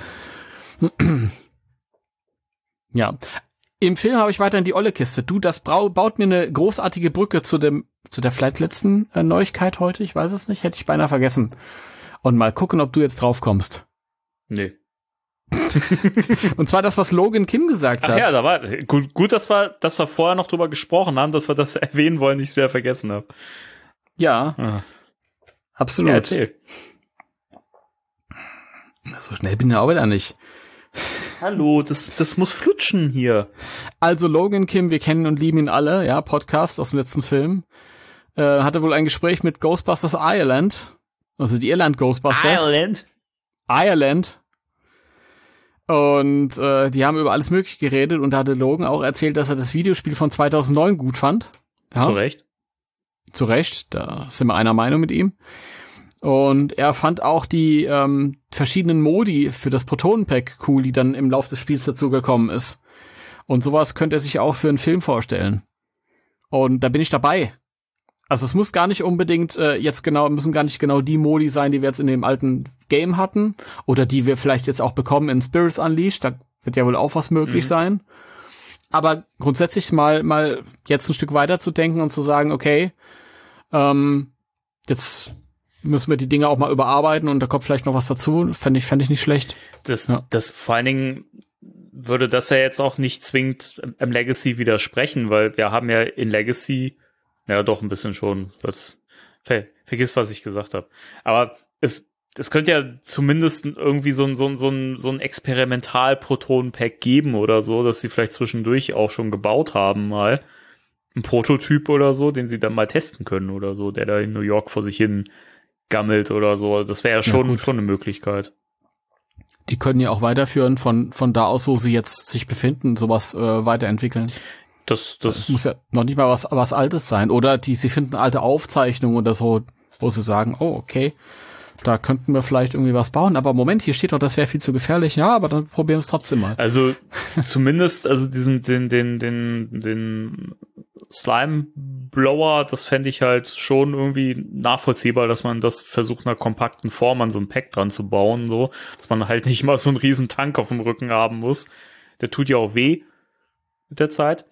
Speaker 4: Ja. Im Film habe ich weiterhin die olle Kiste. Du, das baut mir eine großartige Brücke zu der vielleicht letzten Neuigkeit heute. Ich weiß es nicht, hätte ich beinahe vergessen. Und mal gucken, ob du jetzt drauf kommst.
Speaker 3: Nee.
Speaker 4: Und zwar das, was Logan Kim gesagt hat.
Speaker 3: Ja, da war gut, dass wir vorher noch drüber gesprochen haben, dass wir das erwähnen wollen, ich es wieder vergessen habe.
Speaker 4: Ja, absolut.
Speaker 3: Ja, erzähl.
Speaker 4: So schnell bin ich auch wieder nicht.
Speaker 3: Hallo, das muss flutschen hier.
Speaker 4: Also Logan Kim, wir kennen und lieben ihn alle, ja, Podcast aus dem letzten Film. hatte wohl ein Gespräch mit Ghostbusters Ireland, also die Irland Ghostbusters. Ireland. Und die haben über alles Mögliche geredet und da hatte Logan auch erzählt, dass er das Videospiel von 2009 gut fand. Ja. Zu Recht, da sind wir einer Meinung mit ihm. Und er fand auch die verschiedenen Modi für das Proton-Pack cool, die dann im Laufe des Spiels dazugekommen ist. Und sowas könnte er sich auch für einen Film vorstellen. Und da bin ich dabei. Also es muss gar nicht unbedingt müssen gar nicht genau die Modi sein, die wir jetzt in dem alten Game hatten oder die wir vielleicht jetzt auch bekommen in Spirits Unleashed. Da wird ja wohl auch was möglich sein. Aber grundsätzlich mal jetzt ein Stück weiter zu denken und zu sagen, okay, jetzt müssen wir die Dinge auch mal überarbeiten und da kommt vielleicht noch was dazu. Fände ich nicht schlecht.
Speaker 3: Das vor allen Dingen würde das ja jetzt auch nicht zwingend im Legacy widersprechen, weil wir haben ja in Legacy doch ein bisschen schon. Vergiss, was ich gesagt habe. Aber es könnte ja zumindest irgendwie so ein Experimental-Proton-Pack geben oder so, dass sie vielleicht zwischendurch auch schon gebaut haben mal. Ein Prototyp oder so, den sie dann mal testen können oder so, der da in New York vor sich hin gammelt oder so. Das wäre ja schon eine Möglichkeit.
Speaker 4: Die können ja auch weiterführen von da aus, wo sie jetzt sich befinden, sowas weiterentwickeln. Das muss ja noch nicht mal was Altes sein. Oder sie finden alte Aufzeichnungen oder so, wo sie sagen, oh, okay, da könnten wir vielleicht irgendwie was bauen. Aber Moment, hier steht doch, das wäre viel zu gefährlich. Ja, aber dann probieren wir es trotzdem mal.
Speaker 3: Also zumindest, den Slime-Blower, das fände ich halt schon irgendwie nachvollziehbar, dass man das versucht, einer kompakten Form an so ein Pack dran zu bauen, so, dass man halt nicht mal so einen riesen Tank auf dem Rücken haben muss. Der tut ja auch weh mit der Zeit.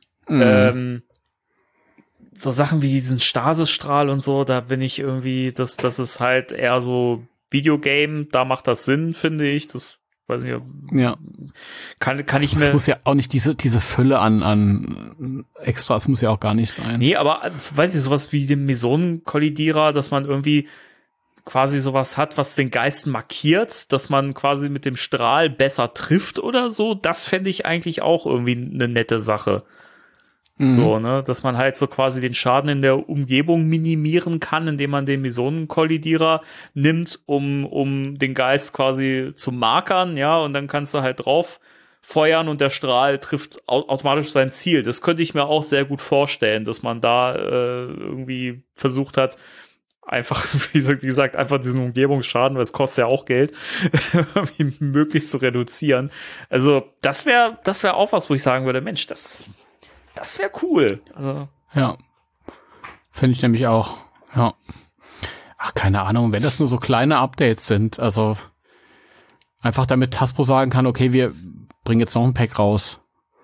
Speaker 3: So Sachen wie diesen Stasisstrahl und so, da bin ich irgendwie, das ist halt eher so Videogame, da macht das Sinn, finde ich. Das weiß nicht, kann ich mir.
Speaker 4: Es muss ja auch nicht diese Fülle an Extras muss ja auch gar nicht sein.
Speaker 3: Nee, aber weiß ich, sowas wie den Mesonenkollidierer, dass man irgendwie quasi sowas hat, was den Geist markiert, dass man quasi mit dem Strahl besser trifft oder so, das fände ich eigentlich auch irgendwie eine nette Sache. So, ne, dass man halt so quasi den Schaden in der Umgebung minimieren kann, indem man den Mesonenkollidierer nimmt, um den Geist quasi zu markern, ja, und dann kannst du halt drauf feuern und der Strahl trifft automatisch sein Ziel. Das könnte ich mir auch sehr gut vorstellen, dass man da irgendwie versucht hat, einfach, wie gesagt, einfach diesen Umgebungsschaden, weil es kostet ja auch Geld, möglichst zu reduzieren. Also das wäre auch was, wo ich sagen würde, Mensch, das wäre cool. Also.
Speaker 4: Ja. Finde ich nämlich auch. Ja. Ach, keine Ahnung, wenn das nur so kleine Updates sind, also einfach damit Hasbro sagen kann, okay, wir bringen jetzt noch ein Pack raus.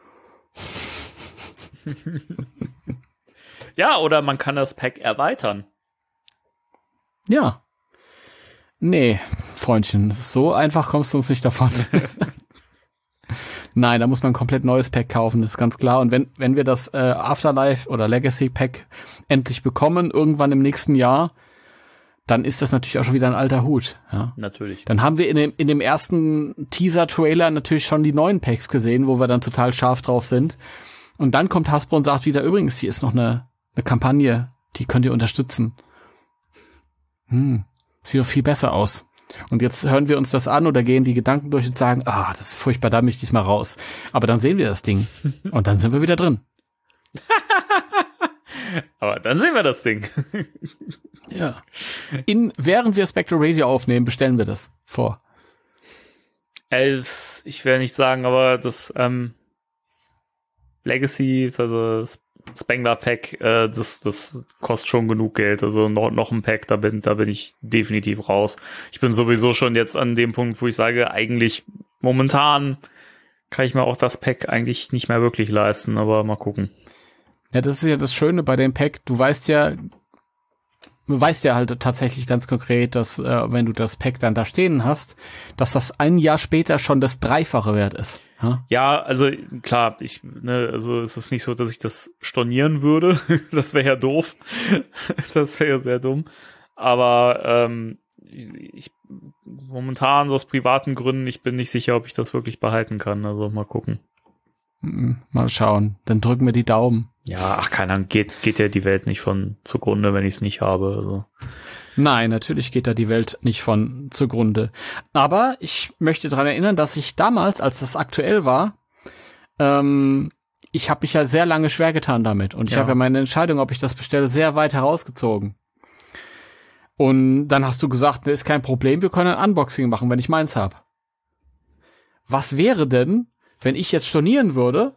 Speaker 3: Ja, oder man kann das Pack erweitern.
Speaker 4: Ja. Nee, Freundchen, so einfach kommst du uns nicht davon. Nein, da muss man ein komplett neues Pack kaufen, das ist ganz klar. Und wenn wir das Afterlife oder Legacy Pack endlich bekommen, irgendwann im nächsten Jahr, dann ist das natürlich auch schon wieder ein alter Hut. Ja?
Speaker 3: Natürlich.
Speaker 4: Dann haben wir in dem ersten Teaser-Trailer natürlich schon die neuen Packs gesehen, wo wir dann total scharf drauf sind. Und dann kommt Hasbro und sagt wieder, übrigens, hier ist noch eine Kampagne, die könnt ihr unterstützen. Sieht doch viel besser aus. Und jetzt hören wir uns das an oder gehen die Gedanken durch und sagen, das ist furchtbar, da bin ich diesmal raus. Aber dann sehen wir das Ding und dann sind wir wieder drin.
Speaker 3: Aber dann sehen wir das Ding.
Speaker 4: Ja. Während wir Spectral Radio aufnehmen, bestellen wir das vor.
Speaker 3: Ich will nicht sagen, aber das Legacy, also das Spengler Pack, das kostet schon genug Geld. Also noch ein Pack, da bin ich definitiv raus. Ich bin sowieso schon jetzt an dem Punkt, wo ich sage, eigentlich momentan kann ich mir auch das Pack eigentlich nicht mehr wirklich leisten, aber mal gucken.
Speaker 4: Ja, das ist ja das Schöne bei dem Pack. Du weißt ja halt tatsächlich ganz konkret, dass wenn du das Pack dann da stehen hast, dass das ein Jahr später schon das Dreifache wert ist.
Speaker 3: Ja, also klar, also es ist nicht so, dass ich das stornieren würde. Das wäre ja doof. Das wäre ja sehr dumm. Aber ich momentan aus privaten Gründen, ich bin nicht sicher, ob ich das wirklich behalten kann. Also mal gucken.
Speaker 4: Mal schauen. Dann drücken wir die Daumen.
Speaker 3: Ja, keine Ahnung, geht ja die Welt nicht von zugrunde, wenn ich es nicht habe. Also.
Speaker 4: Nein, natürlich geht da die Welt nicht von zugrunde. Aber ich möchte daran erinnern, dass ich damals, als das aktuell war, ich habe mich ja sehr lange schwer getan damit. Und ich habe ja meine Entscheidung, ob ich das bestelle, sehr weit herausgezogen. Und dann hast du gesagt, ist kein Problem, wir können ein Unboxing machen, wenn ich meins habe. Was wäre denn, wenn ich jetzt stornieren würde?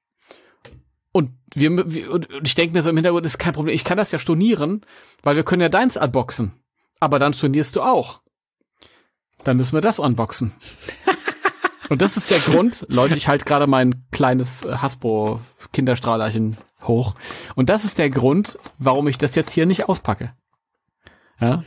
Speaker 4: Und ich denke mir so im Hintergrund, ist kein Problem, ich kann das ja stornieren, weil wir können ja deins unboxen. Aber dann stornierst du auch. Dann müssen wir das unboxen. Und das ist der Grund, Leute, ich halte gerade mein kleines Hasbro-Kinderstrahlerchen hoch. Und das ist der Grund, warum ich das jetzt hier nicht auspacke. Ja?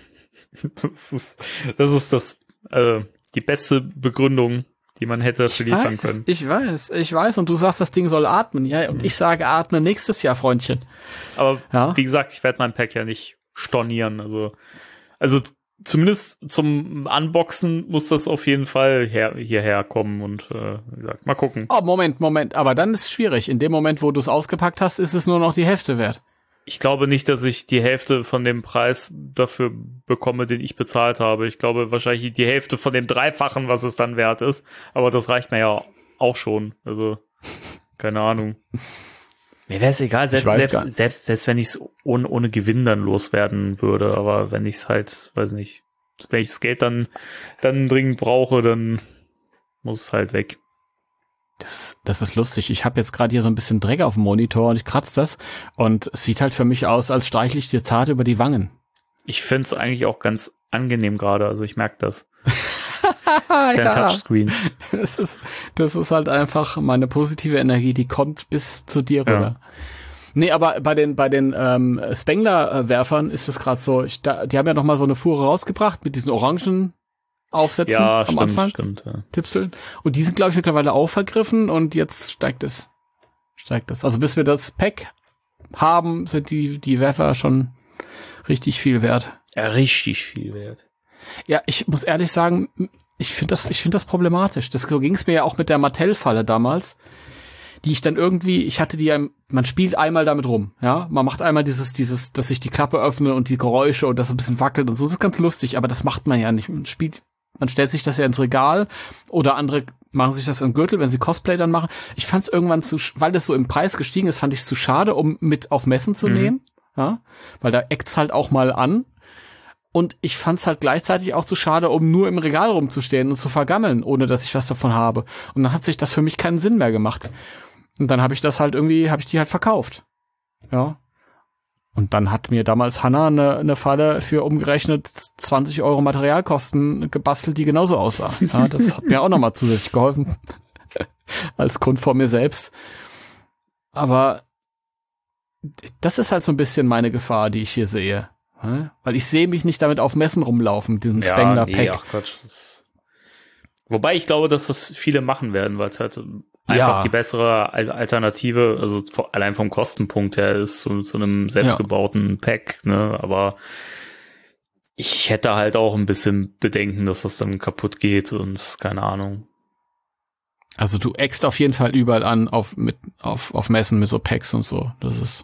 Speaker 3: Das ist die beste Begründung, die man hätte dafür liefern können.
Speaker 4: Ich weiß. Und du sagst, das Ding soll atmen. Ja, und ich sage, atme nächstes Jahr, Freundchen.
Speaker 3: Aber wie gesagt, ich werde mein Pack ja nicht stornieren. Also zumindest zum Unboxen muss das auf jeden Fall hierher kommen. Und wie gesagt, mal gucken.
Speaker 4: Oh, Moment. Aber dann ist es schwierig. In dem Moment, wo du es ausgepackt hast, ist es nur noch die Hälfte wert.
Speaker 3: Ich glaube nicht, dass ich die Hälfte von dem Preis dafür bekomme, den ich bezahlt habe. Ich glaube wahrscheinlich die Hälfte von dem Dreifachen, was es dann wert ist. Aber das reicht mir ja auch schon. Also, keine Ahnung. Mir wäre es egal, selbst wenn ich es ohne Gewinn dann loswerden würde. Aber wenn ich es halt, weiß nicht, wenn ich das Geld dann dringend brauche, dann muss es halt weg.
Speaker 4: Das ist lustig. Ich habe jetzt gerade hier so ein bisschen Dreck auf dem Monitor und ich kratze das und es sieht halt für mich aus, als streichle ich dir zart über die Wangen.
Speaker 3: Ich finde es eigentlich auch ganz angenehm gerade, also ich merke das. Das ist ja ein Touchscreen.
Speaker 4: Das ist halt einfach meine positive Energie, die kommt bis zu dir rüber. Nee, aber bei den Spengler-Werfern ist es gerade so, die haben ja noch mal so eine Fuhre rausgebracht mit diesen orangen Aufsätzen am Anfang.
Speaker 3: Stimmt, ja.
Speaker 4: Tipseln. Und die sind, glaube ich, mittlerweile auch vergriffen und jetzt steigt es. Also bis wir das Pack haben, sind die Werfer schon richtig viel wert.
Speaker 3: Ja, richtig viel wert.
Speaker 4: Ja, ich muss ehrlich sagen, ich finde das problematisch. So ging es mir ja auch mit der Mattel-Falle damals, die ich dann irgendwie, man spielt einmal damit rum, ja, man macht einmal dieses, dass sich die Klappe öffne und die Geräusche und das ein bisschen wackelt und so, das ist ganz lustig, aber das macht man ja nicht. Man stellt sich das ja ins Regal oder andere machen sich das im Gürtel, wenn sie Cosplay dann machen. Ich fand es irgendwann weil das so im Preis gestiegen ist, fand ich es zu schade, um mit auf Messen zu nehmen, ja, weil da eckt's halt auch mal an. Und ich fand es halt gleichzeitig auch zu schade, um nur im Regal rumzustehen und zu vergammeln, ohne dass ich was davon habe. Und dann hat sich das für mich keinen Sinn mehr gemacht. Und dann habe ich die halt verkauft. Ja. Und dann hat mir damals Hanna eine Falle für umgerechnet 20 € Materialkosten gebastelt, die genauso aussah. Ja, das hat mir auch nochmal zusätzlich geholfen. Als Grund vor mir selbst. Aber das ist halt so ein bisschen meine Gefahr, die ich hier sehe. Weil ich sehe mich nicht damit auf Messen rumlaufen, mit diesem Spengler-Pack. Nee, ach Gott.
Speaker 3: Wobei ich glaube, dass das viele machen werden, weil es halt einfach die bessere Alternative, also allein vom Kostenpunkt her ist zu einem selbstgebauten Pack, ne? Aber ich hätte halt auch ein bisschen Bedenken, dass das dann kaputt geht und keine Ahnung.
Speaker 4: Also du eckst auf jeden Fall überall an auf Messen mit so Packs und so.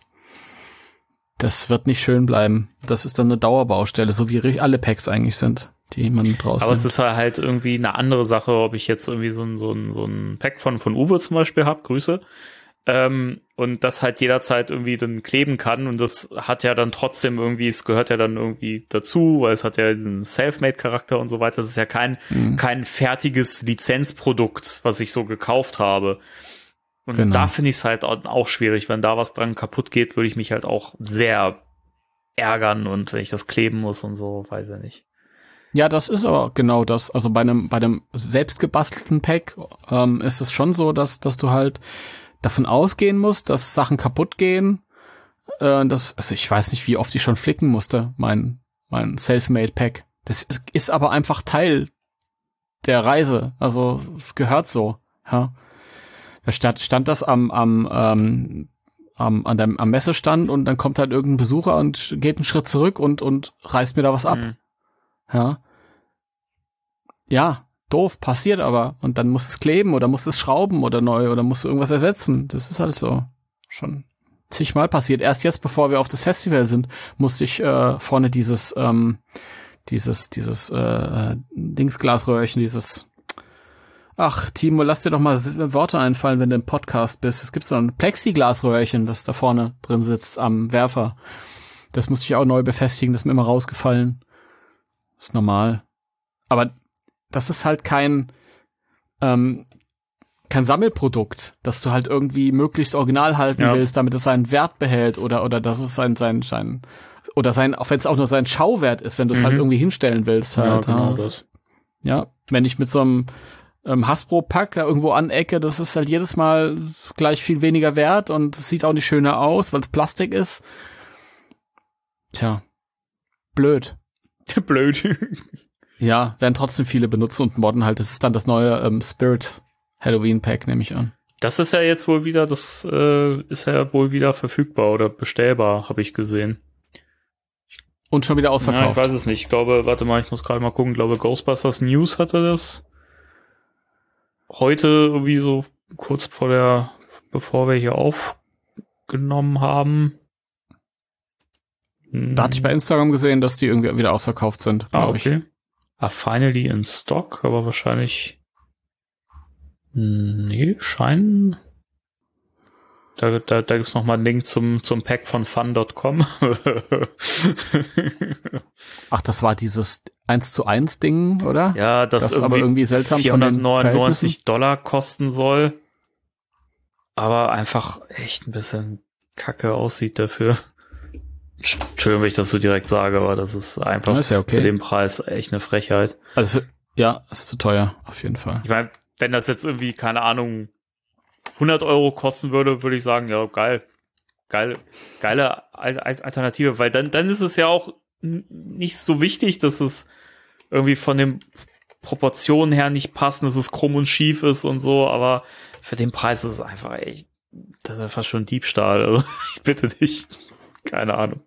Speaker 4: Das wird nicht schön bleiben. Das ist dann eine Dauerbaustelle, so wie alle Packs eigentlich sind, die man draußen.
Speaker 3: Aber es ist halt irgendwie eine andere Sache, ob ich jetzt irgendwie so ein Pack von Uwe zum Beispiel habe, Grüße, und das halt jederzeit irgendwie dann kleben kann und das hat ja dann trotzdem irgendwie, es gehört ja dann irgendwie dazu, weil es hat ja diesen Selfmade-Charakter und so weiter. Das ist ja kein fertiges Lizenzprodukt, was ich so gekauft habe. Und da finde ich es halt auch schwierig. Wenn da was dran kaputt geht, würde ich mich halt auch sehr ärgern und wenn ich das kleben muss und so, weiß ich nicht.
Speaker 4: Ja, das ist aber genau das. Also bei einem selbst gebastelten Pack ist es schon so, dass du halt davon ausgehen musst, dass Sachen kaputt gehen. Also ich weiß nicht, wie oft ich schon flicken musste, mein Selfmade-Pack. Das ist aber einfach Teil der Reise. Also es gehört so, ja. Da stand das am Messestand und dann kommt halt irgendein Besucher und geht einen Schritt zurück und reißt mir da was ab. Ja, doof, passiert aber. Und dann muss es kleben oder muss es schrauben oder neu oder muss irgendwas ersetzen. Das ist halt so. Schon zigmal passiert. Erst jetzt, bevor wir auf das Festival sind, musste ich vorne dieses Dingsglasröhrchen, ach, Timo, lass dir doch mal Worte einfallen, wenn du im Podcast bist. Es gibt so ein Plexiglasröhrchen, das da vorne drin sitzt am Werfer. Das musste ich auch neu befestigen, das ist mir immer rausgefallen. Ist normal. Aber das ist halt kein Sammelprodukt, dass du halt irgendwie möglichst original halten willst, damit es seinen Wert behält oder dass es sein oder auch wenn es auch nur sein Schauwert ist, wenn du es halt irgendwie hinstellen willst halt.
Speaker 3: Ja, genau das.
Speaker 4: Ja, wenn ich mit so einem Hasbro-Pack da irgendwo anecke, das ist halt jedes Mal gleich viel weniger wert und es sieht auch nicht schöner aus, weil es Plastik ist. Tja, blöd.
Speaker 3: Blöd.
Speaker 4: Ja, werden trotzdem viele benutzt und modden halt. Das ist dann das neue Spirit Halloween Pack, nehme ich an.
Speaker 3: Das ist ja jetzt wohl wieder, ist ja wohl wieder verfügbar oder bestellbar, habe ich gesehen.
Speaker 4: Und schon wieder ausverkauft.
Speaker 3: Ja, ich weiß es nicht. Ich glaube, warte mal, ich muss gerade mal gucken. Ich glaube, Ghostbusters News hatte das heute irgendwie so kurz bevor wir hier aufgenommen haben.
Speaker 4: Da hatte ich bei Instagram gesehen, dass die irgendwie wieder ausverkauft sind, glaube ich.
Speaker 3: Finally in stock, aber wahrscheinlich scheinen. Da gibt's noch mal einen Link zum Pack von fun.com.
Speaker 4: Ach, das war dieses 1:1 Ding, oder?
Speaker 3: Ja, das
Speaker 4: aber irgendwie seltsam
Speaker 3: $499 kosten soll. Aber einfach echt ein bisschen kacke aussieht dafür. Entschuldigung, wenn ich das so direkt sage, aber das ist einfach für den Preis echt eine Frechheit.
Speaker 4: Also ist zu teuer, auf jeden Fall.
Speaker 3: Ich meine, wenn das jetzt irgendwie, keine Ahnung, 100 € kosten würde, würde ich sagen, ja, geile Alternative, weil dann ist es ja auch nicht so wichtig, dass es irgendwie von den Proportionen her nicht passt, dass es krumm und schief ist und so, aber für den Preis ist es einfach echt, das ist ja fast schon Diebstahl, also ich bitte dich, keine Ahnung.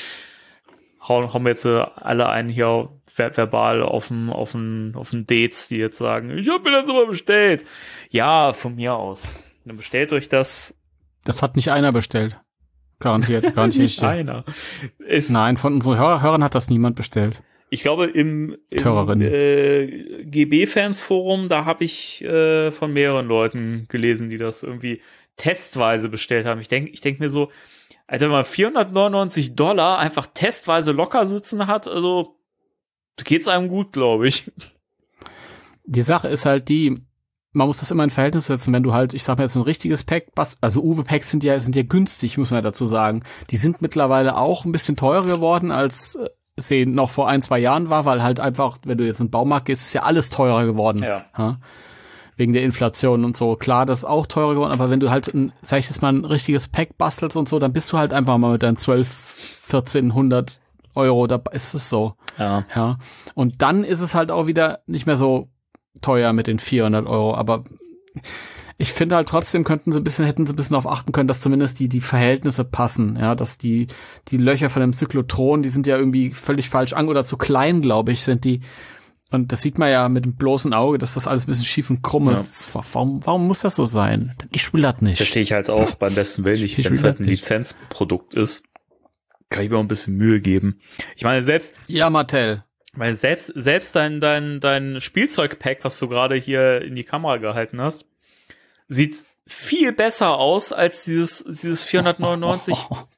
Speaker 3: Hauen wir jetzt alle einen hier verbal auf den Dates, die jetzt sagen, ich hab mir das aber bestellt. Ja, von mir aus. Dann bestellt euch das.
Speaker 4: Das hat nicht einer bestellt. Garantiert.
Speaker 3: Nicht einer.
Speaker 4: Nein, von unseren Hörern hat das niemand bestellt.
Speaker 3: Ich glaube, im GB-Fans-Forum, da habe ich von mehreren Leuten gelesen, die das irgendwie testweise bestellt haben. Ich denk mir so, Alter, wenn man $499 einfach testweise locker sitzen hat, also geht's einem gut, glaube ich.
Speaker 4: Die Sache ist halt man muss das immer in Verhältnis setzen, wenn du halt, ich sag mal jetzt ein richtiges Pack, also Uwe-Packs sind ja günstig, muss man ja dazu sagen. Die sind mittlerweile auch ein bisschen teurer geworden, als sie noch vor 1-2 Jahren war, weil halt einfach, wenn du jetzt in den Baumarkt gehst, ist ja alles teurer geworden.
Speaker 3: Ja.
Speaker 4: Wegen der Inflation und so. Klar, das ist auch teurer geworden, aber wenn du halt, sag ich jetzt mal, ein richtiges Pack bastelst und so, dann bist du halt einfach mal mit deinen 1.200-1.400 €, da ist es so. Ja. Und dann ist es halt auch wieder nicht mehr so teuer mit den 400 €, aber ich finde halt trotzdem hätten sie ein bisschen darauf achten können, dass zumindest die Verhältnisse passen, ja, dass die Löcher von dem Zyklotron, die sind ja irgendwie völlig falsch oder zu klein, glaube ich, sind die. Und das sieht man ja mit dem bloßen Auge, dass das alles ein bisschen schief und krumm ist. Warum muss das so sein? Ich will das nicht.
Speaker 3: Verstehe ich halt auch beim besten Willen nicht, wenn es halt ein Lizenzprodukt ist. Kann ich mir auch ein bisschen Mühe geben. Ich meine, selbst...
Speaker 4: Ja, Mattel.
Speaker 3: Weil selbst dein Spielzeugpack, was du gerade hier in die Kamera gehalten hast, sieht viel besser aus als dieses $499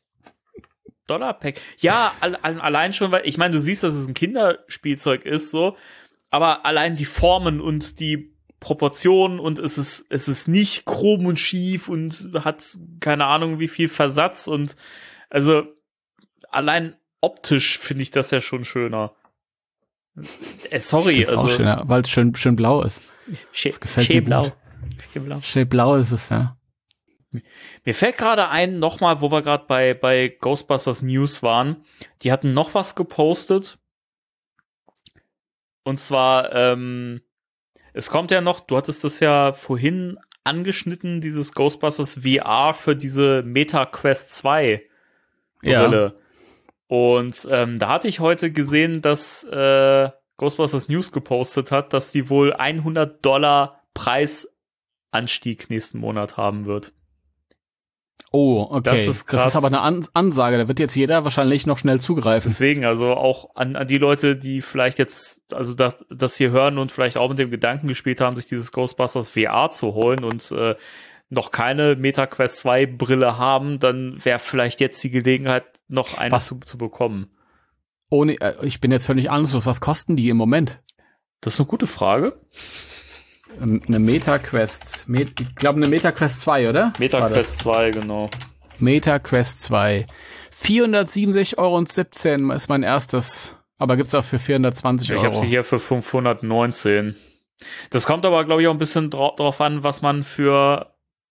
Speaker 3: Pack. Ja, allein schon, weil ich meine, du siehst, dass es ein Kinderspielzeug ist, so, aber allein die Formen und die Proportionen und es ist nicht krumm und schief und hat keine Ahnung wie viel Versatz und also allein optisch finde ich das ja schon schöner. Sorry,
Speaker 4: also auch schöner, weil es schön blau ist.
Speaker 3: Das gefällt mir blau.
Speaker 4: Schön blau ist es, ja.
Speaker 3: Mir fällt gerade ein, nochmal, wo wir gerade bei Ghostbusters News waren, die hatten noch was gepostet. Und zwar, es kommt ja noch, du hattest das ja vorhin angeschnitten, dieses Ghostbusters VR für diese Meta Quest 2 Brille. Ja. Und da hatte ich heute gesehen, dass Ghostbusters News gepostet hat, dass die wohl $100 Preisanstieg nächsten Monat haben wird.
Speaker 4: Oh, okay.
Speaker 3: Das ist krass.
Speaker 4: Das ist aber eine Ansage. Da wird jetzt jeder wahrscheinlich noch schnell zugreifen.
Speaker 3: Deswegen, also auch an die Leute, die vielleicht jetzt, also das hier hören und vielleicht auch mit dem Gedanken gespielt haben, sich dieses Ghostbusters VR zu holen und noch keine MetaQuest 2 Brille haben, dann wäre vielleicht jetzt die Gelegenheit, noch eine zu bekommen.
Speaker 4: Ich bin jetzt völlig ahnungslos. Was kosten die im Moment?
Speaker 3: Das ist eine gute Frage.
Speaker 4: Eine MetaQuest. Ich glaube, eine MetaQuest 2, oder?
Speaker 3: MetaQuest 2, genau.
Speaker 4: MetaQuest 2. 467,17 € ist mein erstes. Aber gibt's auch für 420 €.
Speaker 3: Ich habe sie hier für 519. Das kommt aber, glaube ich, auch ein bisschen drauf an, was man für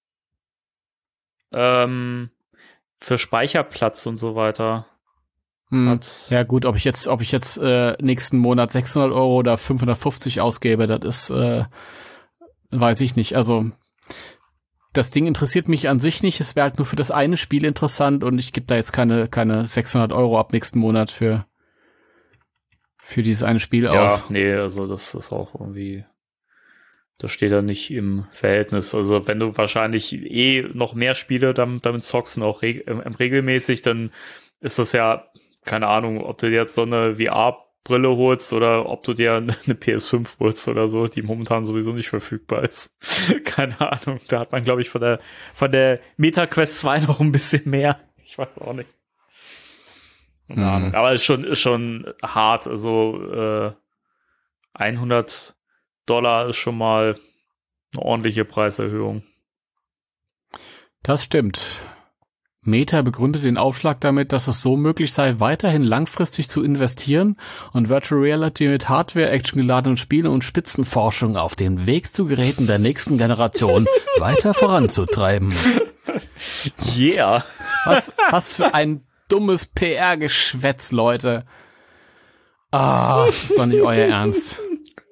Speaker 3: Speicherplatz und so weiter hat.
Speaker 4: Ja gut, ob ich jetzt nächsten Monat 600 € oder 550 ausgebe, das ist, weiß ich nicht. Also das Ding interessiert mich an sich nicht. Es wäre halt nur für das eine Spiel interessant und ich gebe da jetzt keine 600 € ab nächsten Monat für dieses eine Spiel aus.
Speaker 3: Ja, nee, also das ist auch irgendwie, das steht da nicht im Verhältnis. Also wenn du wahrscheinlich noch mehr Spiele damit zockst und auch regelmäßig, dann ist das ja, keine Ahnung, ob du dir jetzt so eine VR-Brille holst oder ob du dir eine PS5 holst oder so, die momentan sowieso nicht verfügbar ist. Keine Ahnung, da hat man, glaube ich, von der MetaQuest 2 noch ein bisschen mehr. Ich weiß auch nicht. Keine Ahnung. Aber ist schon hart. Also $100 ist schon mal eine ordentliche Preiserhöhung.
Speaker 4: Das stimmt. Meta begründet den Aufschlag damit, dass es so möglich sei, weiterhin langfristig zu investieren und Virtual Reality mit Hardware, actiongeladenen Spielen und Spitzenforschung auf den Weg zu Geräten der nächsten Generation weiter voranzutreiben.
Speaker 3: Yeah.
Speaker 4: Was für ein dummes PR-Geschwätz, Leute. Das ist doch nicht euer Ernst.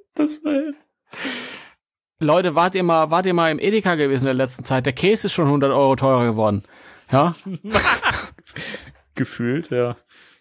Speaker 4: Leute, wart ihr mal im Edeka gewesen in der letzten Zeit? Der Käse ist schon 100 € teurer geworden. Ja?
Speaker 3: Gefühlt, ja.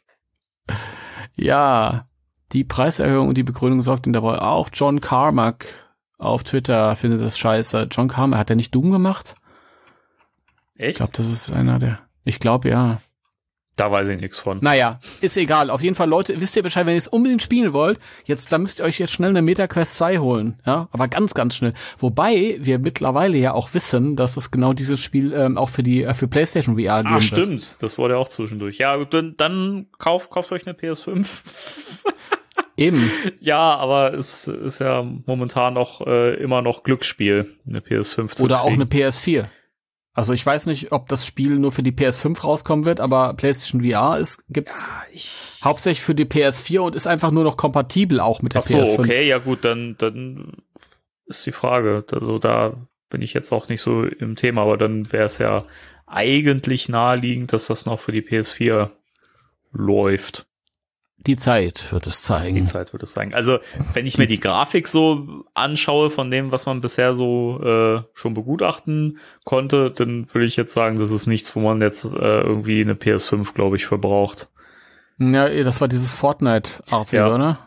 Speaker 4: Ja, die Preiserhöhung und die Begründung sorgten dabei auch. John Carmack auf Twitter findet das scheiße. John Carmack, hat der nicht Doom gemacht?
Speaker 3: Echt?
Speaker 4: Ich glaube, das ist einer der... Ich glaube, ja.
Speaker 3: Da weiß ich nichts von.
Speaker 4: Naja, ist egal. Auf jeden Fall, Leute, wisst ihr Bescheid, wenn ihr es unbedingt spielen wollt, da müsst ihr euch jetzt schnell eine MetaQuest 2 holen. Ja, aber ganz, ganz schnell. Wobei wir mittlerweile ja auch wissen, dass es genau dieses Spiel auch für PlayStation VR geben wird.
Speaker 3: Stimmt. Das wurde ja auch zwischendurch. Ja, dann kauft euch eine PS5.
Speaker 4: Eben.
Speaker 3: Ja, aber es ist ja momentan noch immer noch Glücksspiel, eine PS5 zu
Speaker 4: Oder
Speaker 3: kriegen.
Speaker 4: auch eine PS4. Also ich weiß nicht, ob das Spiel nur für die PS5 rauskommen wird, aber PlayStation VR gibt's hauptsächlich für die PS4 und ist einfach nur noch kompatibel auch mit der PS5.
Speaker 3: Ach so, okay, ja gut, dann ist die Frage. Also da bin ich jetzt auch nicht so im Thema, aber dann wäre es ja eigentlich naheliegend, dass das noch für die PS4 läuft.
Speaker 4: Die Zeit wird es zeigen.
Speaker 3: Also, wenn ich mir die Grafik so anschaue von dem, was man bisher so schon begutachten konnte, dann würde ich jetzt sagen, das ist nichts, wo man jetzt irgendwie eine PS5, glaube ich, verbraucht.
Speaker 4: Ja, das war dieses Fortnite-artige, oder?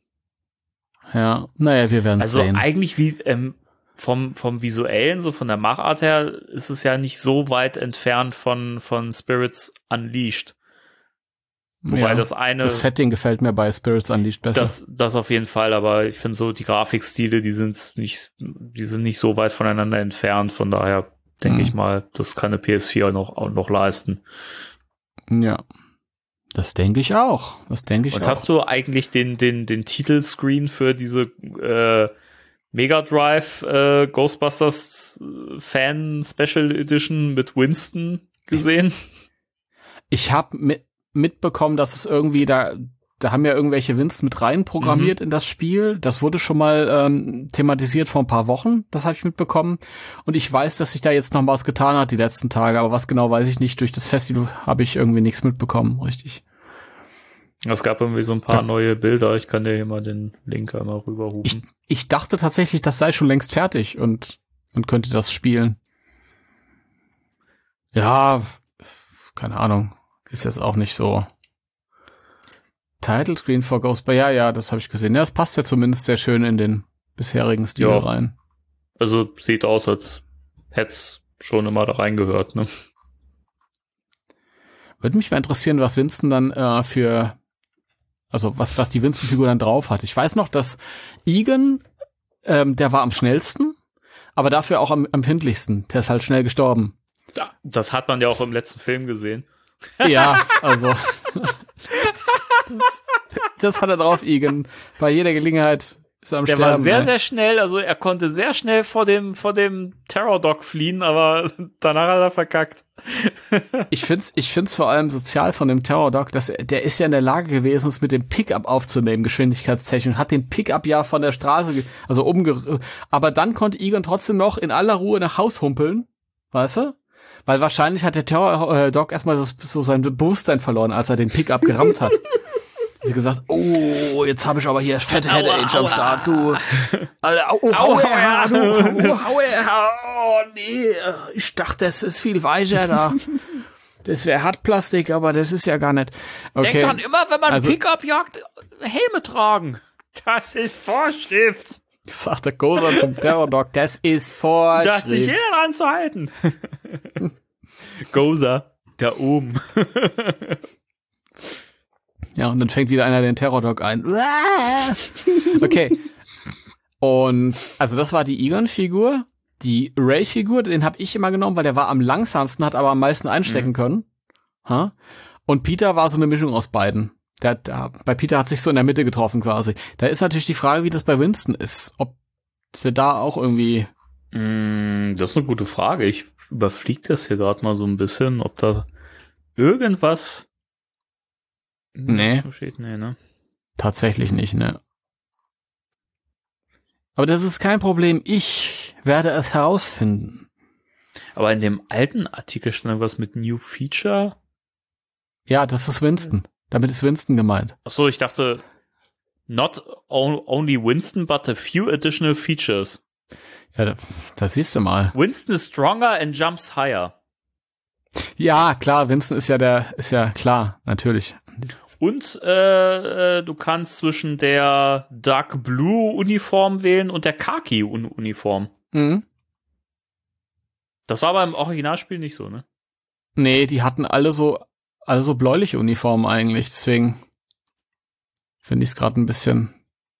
Speaker 4: Ja, naja, wir werden es sehen.
Speaker 3: Also eigentlich wie vom Visuellen, so von der Machart her, ist es ja nicht so weit entfernt von Spirits Unleashed. Wobei das
Speaker 4: Setting gefällt mir bei Spirits Unleashed besser.
Speaker 3: Das auf jeden Fall, aber ich finde so die Grafikstile, die sind nicht so weit voneinander entfernt, von daher denke ich mal, das kann eine PS4 auch noch leisten.
Speaker 4: Ja. Das denke ich auch. Und
Speaker 3: hast du eigentlich den Titelscreen für diese Mega Drive Ghostbusters Fan Special Edition mit Winston gesehen?
Speaker 4: Ich habe mitbekommen, dass es irgendwie da haben ja irgendwelche Winston mit rein programmiert in das Spiel. Das wurde schon mal thematisiert vor ein paar Wochen. Das habe ich mitbekommen. Und ich weiß, dass sich da jetzt noch was getan hat die letzten Tage. Aber was genau, weiß ich nicht. Durch das Festival habe ich irgendwie nichts mitbekommen, richtig.
Speaker 3: Es gab irgendwie so ein paar neue Bilder. Ich kann dir hier mal den Link einmal rüberrufen.
Speaker 4: Ich dachte tatsächlich, das sei schon längst fertig und man könnte das spielen. Ja, keine Ahnung. Ist jetzt auch nicht so. Title Screen for Ghostbusters. Ja, das habe ich gesehen. Ja, das passt ja zumindest sehr schön in den bisherigen Stil rein.
Speaker 3: Also sieht aus, als hätte es schon immer da reingehört, ne?
Speaker 4: Würde mich mal interessieren, was Winston dann was die Winston-Figur dann drauf hat. Ich weiß noch, dass Egon, der war am schnellsten, aber dafür auch am empfindlichsten. Der ist halt schnell gestorben.
Speaker 3: Ja, das hat man ja auch im letzten Film gesehen.
Speaker 4: Ja, also das hat er drauf, Egon. Bei jeder Gelegenheit ist er am Sterben.
Speaker 3: Der war sehr, sehr schnell, also er konnte sehr schnell vor dem Terror-Dog fliehen, aber danach hat er verkackt.
Speaker 4: Ich find's vor allem sozial von dem Terror-Dog, der ist ja in der Lage gewesen, es mit dem Pickup aufzunehmen, geschwindigkeitstechnisch, hat den Pickup ja von der Straße, aber dann konnte Egon trotzdem noch in aller Ruhe nach Haus humpeln, weißt du? Weil wahrscheinlich hat der Terror-Dog erstmal so sein Bewusstsein verloren, als er den Pickup gerammt hat. Sie gesagt, oh, jetzt habe ich aber hier fette Head-Age am Start, du. Hau her, oh, nee, ich dachte, das ist viel weicher da. Das wäre Hartplastik, aber das ist ja gar nicht. Okay.
Speaker 3: Denkt dran, immer wenn man Pickup jagt, Helme tragen. Das ist Vorschrift.
Speaker 4: Sagt der Gozer zum Terror-Dog, das ist Vorschrift.
Speaker 3: Da hat sich jeder dran zu halten. Gozer, da oben.
Speaker 4: Ja, und dann fängt wieder einer den Terror-Dog ein. Okay. Und, also das war die Egon-Figur. Die Ray-Figur, den habe ich immer genommen, weil der war am langsamsten, hat aber am meisten einstecken können. Und Peter war so eine Mischung aus beiden. Bei Peter hat sich so in der Mitte getroffen quasi. Da ist natürlich die Frage, wie das bei Winston ist. Ob sie da auch irgendwie...
Speaker 3: Das ist eine gute Frage. Ich überfliege das hier gerade mal so ein bisschen, ob da irgendwas...
Speaker 4: Nee.
Speaker 3: Nee, ne?
Speaker 4: Tatsächlich nicht, ne? Aber das ist kein Problem. Ich werde es herausfinden.
Speaker 3: Aber in dem alten Artikel stand irgendwas mit New Feature?
Speaker 4: Ja, das ist Winston. Damit ist Winston gemeint.
Speaker 3: Ach so, ich dachte, not only Winston, but a few additional features.
Speaker 4: Ja, da siehst du mal.
Speaker 3: Winston is stronger and jumps higher.
Speaker 4: Ja, klar, Winston ist ja klar, natürlich.
Speaker 3: Und du kannst zwischen der Dark Blue Uniform wählen und der Khaki Uniform.
Speaker 4: Mhm.
Speaker 3: Das war aber im Originalspiel nicht so, ne?
Speaker 4: Nee, die hatten alle so bläuliche Uniformen eigentlich, deswegen finde ich es gerade ein bisschen...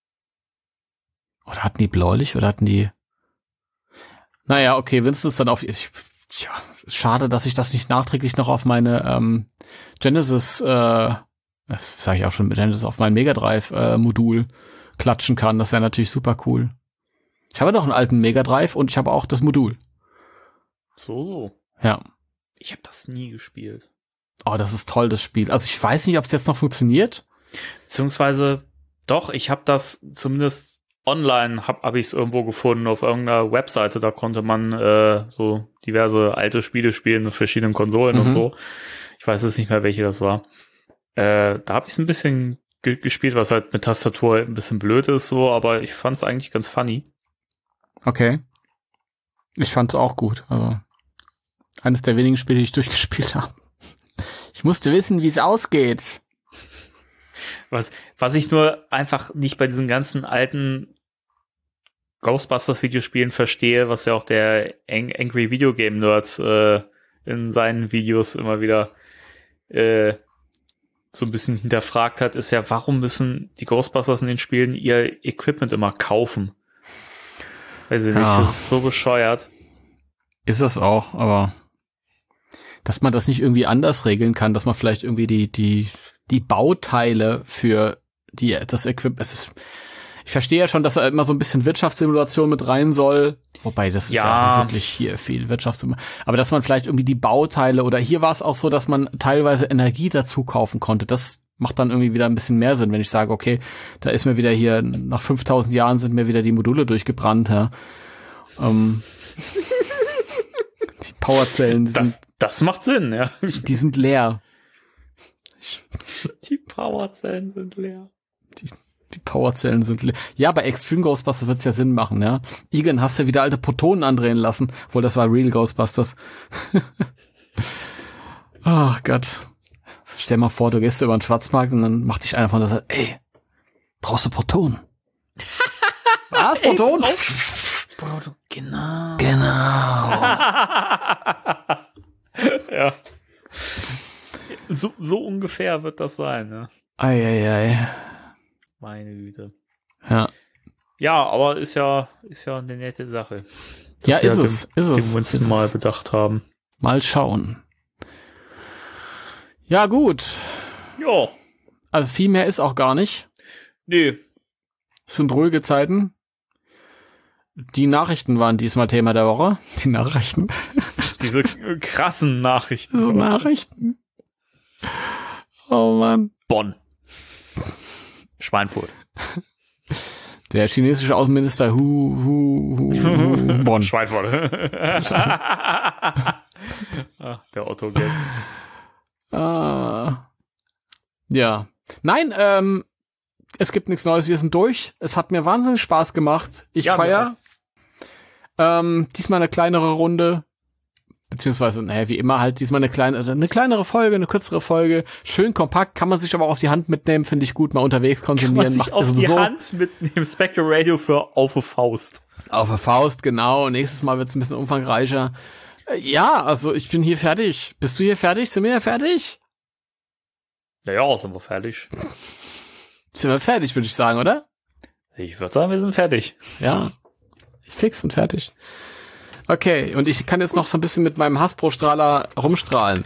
Speaker 4: Oder hatten die bläulich oder hatten die... Naja, okay, Winston ist dann auf... Ja, schade, dass ich das nicht nachträglich noch auf meine Genesis, das sage ich auch schon mit Genesis, auf mein Mega Drive Modul klatschen kann. Das wäre natürlich super cool. Ich habe doch einen alten Mega Drive und ich habe auch das Modul.
Speaker 3: So.
Speaker 4: Ja.
Speaker 3: Ich habe das nie gespielt.
Speaker 4: Oh, das ist toll, das Spiel. Also ich weiß nicht, ob es jetzt noch funktioniert.
Speaker 3: Beziehungsweise doch, ich habe das zumindest online, hab ich es irgendwo gefunden auf irgendeiner Webseite. Da konnte man so diverse alte Spiele spielen auf verschiedenen Konsolen und so. Ich weiß jetzt nicht mehr, welche das war. Da habe ich es ein bisschen gespielt, was halt mit Tastatur ein bisschen blöd ist, so, aber ich fand es eigentlich ganz funny.
Speaker 4: Okay. Ich fand es auch gut. Also eines der wenigen Spiele, die ich durchgespielt habe. Ich musste wissen, wie es ausgeht.
Speaker 3: Was ich nur einfach nicht bei diesen ganzen alten Ghostbusters-Videospielen verstehe, was ja auch der Angry Video Game Nerds in seinen Videos immer wieder so ein bisschen hinterfragt hat, ist ja, warum müssen die Ghostbusters in den Spielen ihr Equipment immer kaufen? Weiß ich nicht, das ist so bescheuert.
Speaker 4: Ist das auch, aber dass man das nicht irgendwie anders regeln kann, dass man vielleicht irgendwie die Bauteile für das Equipment, ich verstehe ja schon, dass da immer so ein bisschen Wirtschaftssimulation mit rein soll, wobei das ist ja wirklich hier viel Wirtschaftssimulation, aber dass man vielleicht irgendwie die Bauteile, oder hier war es auch so, dass man teilweise Energie dazu kaufen konnte, das macht dann irgendwie wieder ein bisschen mehr Sinn, wenn ich sage, okay, da ist mir wieder hier, nach 5000 Jahren sind mir wieder die Module durchgebrannt, ja. Die Powerzellen,
Speaker 3: das macht Sinn, ja.
Speaker 4: Die sind leer.
Speaker 3: Die Powerzellen sind leer.
Speaker 4: Die Powerzellen sind leer. Ja, bei Extreme Ghostbusters wird's ja Sinn machen, ja. Egon, hast du wieder alte Protonen andrehen lassen, obwohl das war Real Ghostbusters. Oh Gott. Stell mal vor, du gehst über den Schwarzmarkt und dann macht dich einer von der Seite, ey, brauchst du Protonen? Was? Protonen?
Speaker 3: Genau.
Speaker 4: Genau.
Speaker 3: Ja. ungefähr wird das sein, ne?
Speaker 4: Ei.
Speaker 3: Meine Güte.
Speaker 4: Ja.
Speaker 3: Ja, aber ist ja eine nette Sache.
Speaker 4: Ja, ist es.
Speaker 3: Wir uns mal bedacht haben.
Speaker 4: Mal schauen. Ja, gut.
Speaker 3: Ja.
Speaker 4: Also viel mehr ist auch gar nicht.
Speaker 3: Nee.
Speaker 4: Es sind ruhige Zeiten. Die Nachrichten waren diesmal Thema der Woche. Die Nachrichten.
Speaker 3: Diese krassen Nachrichten.
Speaker 4: Diese Nachrichten. Oh Mann.
Speaker 3: Bonn. Schweinfurt.
Speaker 4: Der chinesische Außenminister Bonn.
Speaker 3: Schweinfurt. Ach, der Otto-Gag.
Speaker 4: Ja. Nein, es gibt nichts Neues, wir sind durch. Es hat mir wahnsinnig Spaß gemacht. Ich feier. Diesmal eine kleinere Runde. Beziehungsweise, wie immer halt, diesmal eine kleinere Folge, eine kürzere Folge. Schön kompakt, kann man sich aber auch auf die Hand mitnehmen, finde ich gut, mal unterwegs konsumieren.
Speaker 3: Kann man sich auf die Hand mitnehmen, Spectre Radio für auf die Faust.
Speaker 4: Auf die Faust, genau. Nächstes Mal wird's ein bisschen umfangreicher. Ja, also ich bin hier fertig. Bist du hier fertig? Sind wir hier fertig?
Speaker 3: Ja, sind wir fertig.
Speaker 4: Sind wir fertig, würde ich sagen, oder?
Speaker 3: Ich würde sagen, wir sind fertig.
Speaker 4: Ja, fix und fertig. Okay, und ich kann jetzt noch so ein bisschen mit meinem Hasbro-Strahler rumstrahlen.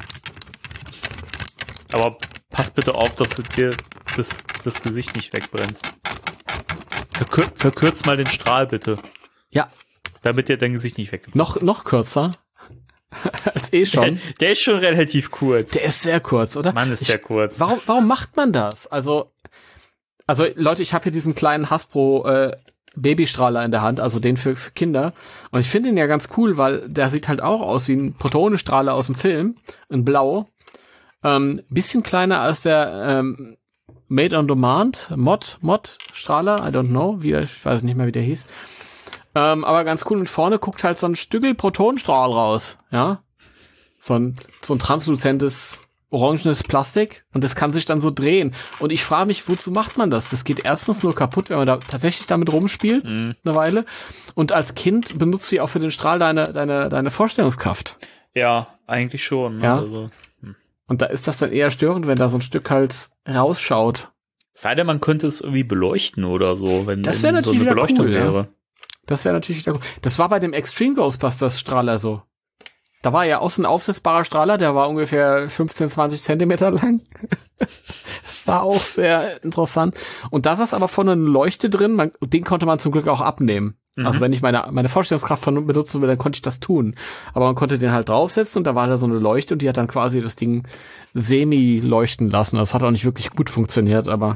Speaker 3: Aber pass bitte auf, dass du dir das Gesicht nicht wegbrennst. Verkürz mal den Strahl, bitte.
Speaker 4: Ja.
Speaker 3: Damit dir dein Gesicht nicht wegbrennt.
Speaker 4: Noch kürzer. Als schon.
Speaker 3: Der ist schon relativ kurz.
Speaker 4: Der ist sehr kurz, oder?
Speaker 3: Mann, ist der kurz.
Speaker 4: Warum macht man das? Also Leute, ich habe hier diesen kleinen Hasbro Babystrahler in der Hand, also den für Kinder. Und ich finde ihn ja ganz cool, weil der sieht halt auch aus wie ein Protonenstrahler aus dem Film, in Blau. Bisschen kleiner als der Made on Demand Mod-Strahler, I don't know, ich weiß nicht mehr, wie der hieß. Aber ganz cool, und vorne guckt halt so ein Stückel Protonenstrahl raus, ja. So ein transluzentes orangenes Plastik, und das kann sich dann so drehen. Und ich frage mich, wozu macht man das? Das geht erstens nur kaputt, wenn man da tatsächlich damit rumspielt, eine Weile. Und als Kind benutzt du ja auch für den Strahl deine Vorstellungskraft.
Speaker 3: Ja, eigentlich schon. Ne?
Speaker 4: Ja.
Speaker 3: Also,
Speaker 4: Und da ist das dann eher störend, wenn da so ein Stück halt rausschaut.
Speaker 3: Sei denn, man könnte es irgendwie beleuchten oder so, wenn
Speaker 4: das wäre natürlich
Speaker 3: so eine
Speaker 4: wieder
Speaker 3: Beleuchtung
Speaker 4: cool,
Speaker 3: wäre.
Speaker 4: Ja. Das wäre natürlich wieder cool. Das war bei dem Extreme Ghostbusters Strahler so. Da war ja auch so ein aufsetzbarer Strahler, der war ungefähr 15, 20 Zentimeter lang. Das war auch sehr interessant. Und da saß aber vorne eine Leuchte drin, den konnte man zum Glück auch abnehmen. Also wenn ich meine Vorstellungskraft benutzen will, dann konnte ich das tun. Aber man konnte den halt draufsetzen, und da war da so eine Leuchte, und die hat dann quasi das Ding semi-leuchten lassen. Das hat auch nicht wirklich gut funktioniert, aber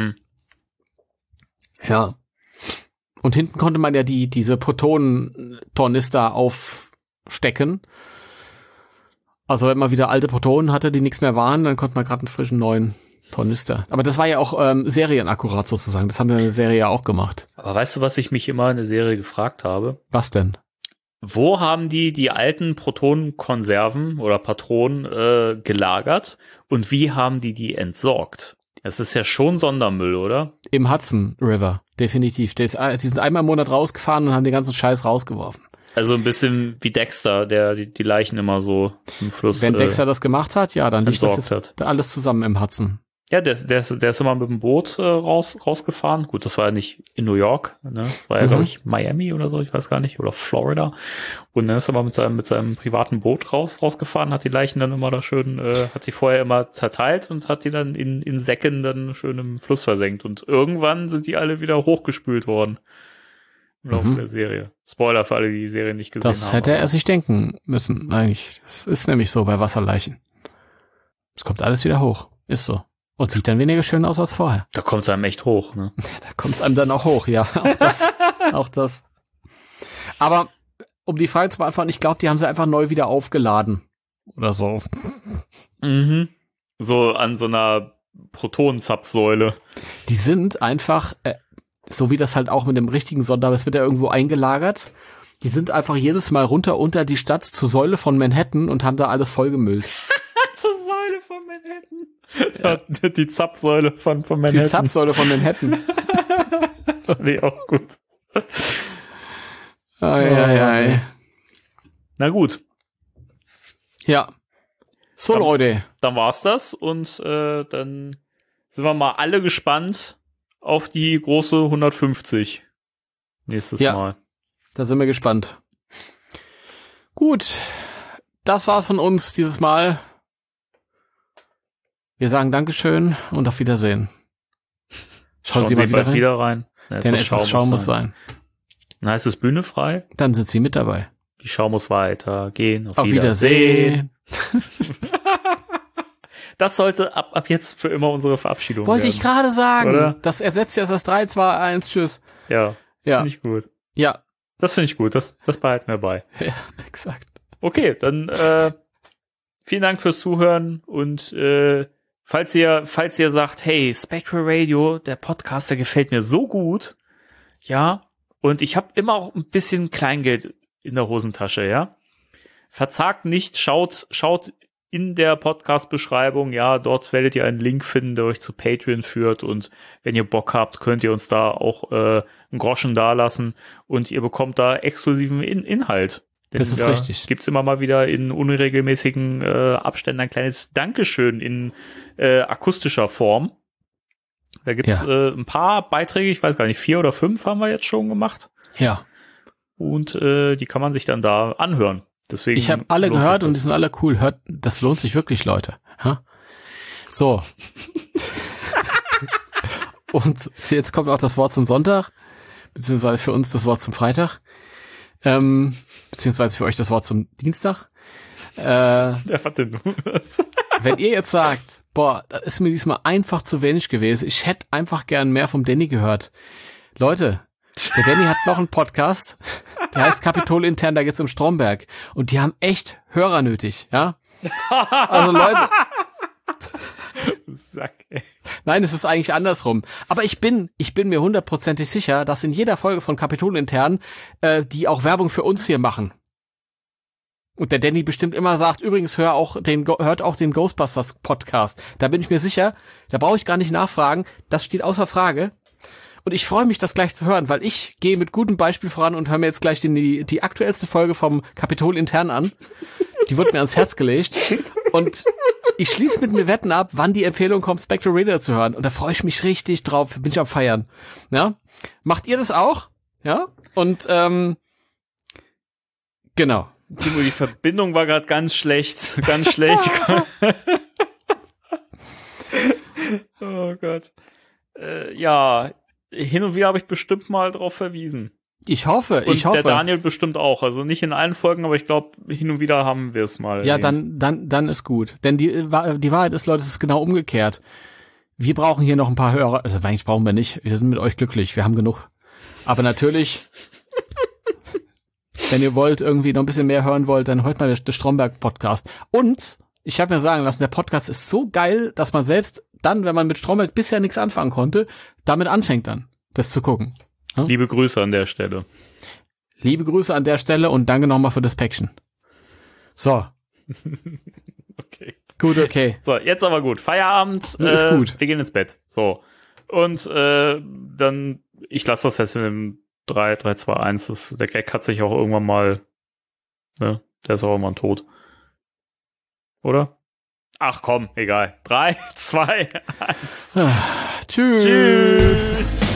Speaker 4: ja. Und hinten konnte man ja diese Protonen-Tornister aufstecken. Also wenn man wieder alte Protonen hatte, die nichts mehr waren, dann konnte man gerade einen frischen neuen Tornister. Aber das war ja auch serienakkurat sozusagen. Das haben wir in der Serie ja auch gemacht.
Speaker 3: Aber weißt du, was ich mich immer in der Serie gefragt habe?
Speaker 4: Was denn?
Speaker 3: Wo haben die alten Protonenkonserven oder Patronen gelagert, und wie haben die entsorgt? Es ist ja schon Sondermüll, oder?
Speaker 4: Im Hudson River, definitiv. Sie sind einmal im Monat rausgefahren und haben den ganzen Scheiß rausgeworfen.
Speaker 3: Also ein bisschen wie Dexter, der die Leichen immer so im Fluss
Speaker 4: Wenn Dexter das gemacht hat, ja, dann liegt das jetzt alles zusammen im Hudson.
Speaker 3: Ja, der ist immer mit dem Boot rausgefahren. Gut, das war ja nicht in New York, ne? War ja, glaube ich, Miami oder so, ich weiß gar nicht, oder Florida. Und dann ist er mal mit seinem privaten Boot rausgefahren, hat die Leichen dann immer da schön, hat sie vorher immer zerteilt und hat die dann in Säcken dann schön im Fluss versenkt. Und irgendwann sind die alle wieder hochgespült worden. Im Laufe der Serie. Spoiler für alle, die Serie nicht gesehen haben.
Speaker 4: Das hätte er sich denken müssen, eigentlich. Das ist nämlich so bei Wasserleichen. Es kommt alles wieder hoch. Ist so. Und sieht dann weniger schön aus als vorher.
Speaker 3: Da kommt es einem echt hoch, ne?
Speaker 4: Da kommt es einem dann auch hoch, ja. Auch das. Aber um die Frage zu beantworten, ich glaube, die haben sie einfach neu wieder aufgeladen. Oder so.
Speaker 3: So an so einer Protonenzapfsäule.
Speaker 4: Die sind einfach, so wie das halt auch mit dem richtigen Sonder, es wird ja irgendwo eingelagert. Die sind einfach jedes Mal runter unter die Stadt zur Säule von Manhattan und haben da alles vollgemüllt.
Speaker 3: Zur Säule von Manhattan. Ja. Die Zapfsäule von Manhattan.
Speaker 4: Die Zapfsäule von Manhattan.
Speaker 3: Das fand ich auch gut.
Speaker 4: Ei.
Speaker 3: Na gut.
Speaker 4: Ja. So, Leute.
Speaker 3: Dann war's das und dann sind wir mal alle gespannt auf die große 150 nächstes Mal.
Speaker 4: Da sind wir gespannt. Gut, das war's von uns dieses Mal. Wir sagen Dankeschön und auf Wiedersehen.
Speaker 3: Schauen Sie mal wieder rein.
Speaker 4: Denn etwas Schau muss sein.
Speaker 3: Na, ist es Bühne frei?
Speaker 4: Dann sind Sie mit dabei.
Speaker 3: Die Schau muss weitergehen.
Speaker 4: Auf Wiedersehen.
Speaker 3: Das sollte ab jetzt für immer unsere Verabschiedung
Speaker 4: Wollte
Speaker 3: werden.
Speaker 4: Ich gerade sagen.
Speaker 3: Oder?
Speaker 4: Das ersetzt ja das 3, 2, 1, tschüss.
Speaker 3: Ja. Finde ich gut.
Speaker 4: Ja.
Speaker 3: Das finde ich gut. Das behalten wir bei.
Speaker 4: Ja, exakt.
Speaker 3: Okay, dann vielen Dank fürs Zuhören und falls ihr sagt, hey, Spectral Radio, der Podcast, der gefällt mir so gut, ja, und ich habe immer auch ein bisschen Kleingeld in der Hosentasche, ja, verzagt nicht, schaut in der Podcast-Beschreibung, ja, dort werdet ihr einen Link finden, der euch zu Patreon führt und wenn ihr Bock habt, könnt ihr uns da auch einen Groschen dalassen und ihr bekommt da exklusiven Inhalt. Denn
Speaker 4: das ist richtig.
Speaker 3: Gibt's immer mal wieder in unregelmäßigen Abständen ein kleines Dankeschön in akustischer Form. Da gibt's ein paar Beiträge, ich weiß gar nicht, 4 oder 5 haben wir jetzt schon gemacht.
Speaker 4: Ja.
Speaker 3: Und die kann man sich dann da anhören. Deswegen
Speaker 4: ich habe alle gehört und die sind alle cool. Das lohnt sich wirklich, Leute. Ha? So. Und jetzt kommt auch das Wort zum Sonntag, beziehungsweise für uns das Wort zum Freitag. Beziehungsweise für euch das Wort zum Dienstag. Wenn ihr jetzt sagt, boah, das ist mir diesmal einfach zu wenig gewesen, ich hätte einfach gern mehr vom Danny gehört. Leute, der Danny hat noch einen Podcast, der heißt Kapitol intern, da geht's um Stromberg. Und die haben echt Hörer nötig, ja? Also Leute.
Speaker 3: Sack, ey.
Speaker 4: Nein, es ist eigentlich andersrum. Aber ich bin mir 100%ig sicher, dass in jeder Folge von Kapitol intern die auch Werbung für uns hier machen. Und der Danny bestimmt immer sagt, übrigens hört auch den Ghostbusters Podcast. Da bin ich mir sicher, da brauche ich gar nicht nachfragen, das steht außer Frage. Und ich freue mich, das gleich zu hören, weil ich gehe mit gutem Beispiel voran und höre mir jetzt gleich die aktuellste Folge vom Kapitol intern an. Die wird mir ans Herz gelegt. Und ich schließe mit mir Wetten ab, wann die Empfehlung kommt, Spectral Radio zu hören. Und da freue ich mich richtig drauf. Bin ich am Feiern. Ja? Macht ihr das auch? Ja? Und, genau.
Speaker 3: Timo, die Verbindung war gerade ganz schlecht. Ganz schlecht. Oh Gott. Ja, hin und wieder habe ich bestimmt mal drauf verwiesen.
Speaker 4: Ich hoffe.
Speaker 3: Der Daniel bestimmt auch. Also nicht in allen Folgen, aber ich glaube, hin und wieder haben wir es mal.
Speaker 4: Ja, dann ist gut. Denn die Wahrheit ist, Leute, es ist genau umgekehrt. Wir brauchen hier noch ein paar Hörer. Also eigentlich brauchen wir nicht. Wir sind mit euch glücklich. Wir haben genug. Aber natürlich, wenn ihr wollt, irgendwie noch ein bisschen mehr hören wollt, dann hört mal den Stromberg-Podcast. Und ich habe mir sagen lassen, der Podcast ist so geil, dass man selbst dann, wenn man mit Stromberg bisher nichts anfangen konnte, damit anfängt dann, das zu gucken. Ja?
Speaker 3: Liebe Grüße an der Stelle.
Speaker 4: Liebe Grüße an der Stelle und danke nochmal für das Päckchen. So.
Speaker 3: Okay.
Speaker 4: Gut, okay.
Speaker 3: So, jetzt aber gut. Feierabend.
Speaker 4: Ist gut.
Speaker 3: Wir gehen ins Bett. So. Und dann, ich lasse das jetzt mit dem 3, 2, 1. Der Gag hat sich auch irgendwann mal, ne? Der ist auch irgendwann tot. Oder? Ach komm, egal. 3, 2, 1.
Speaker 4: Tschüss.
Speaker 3: Tschüss.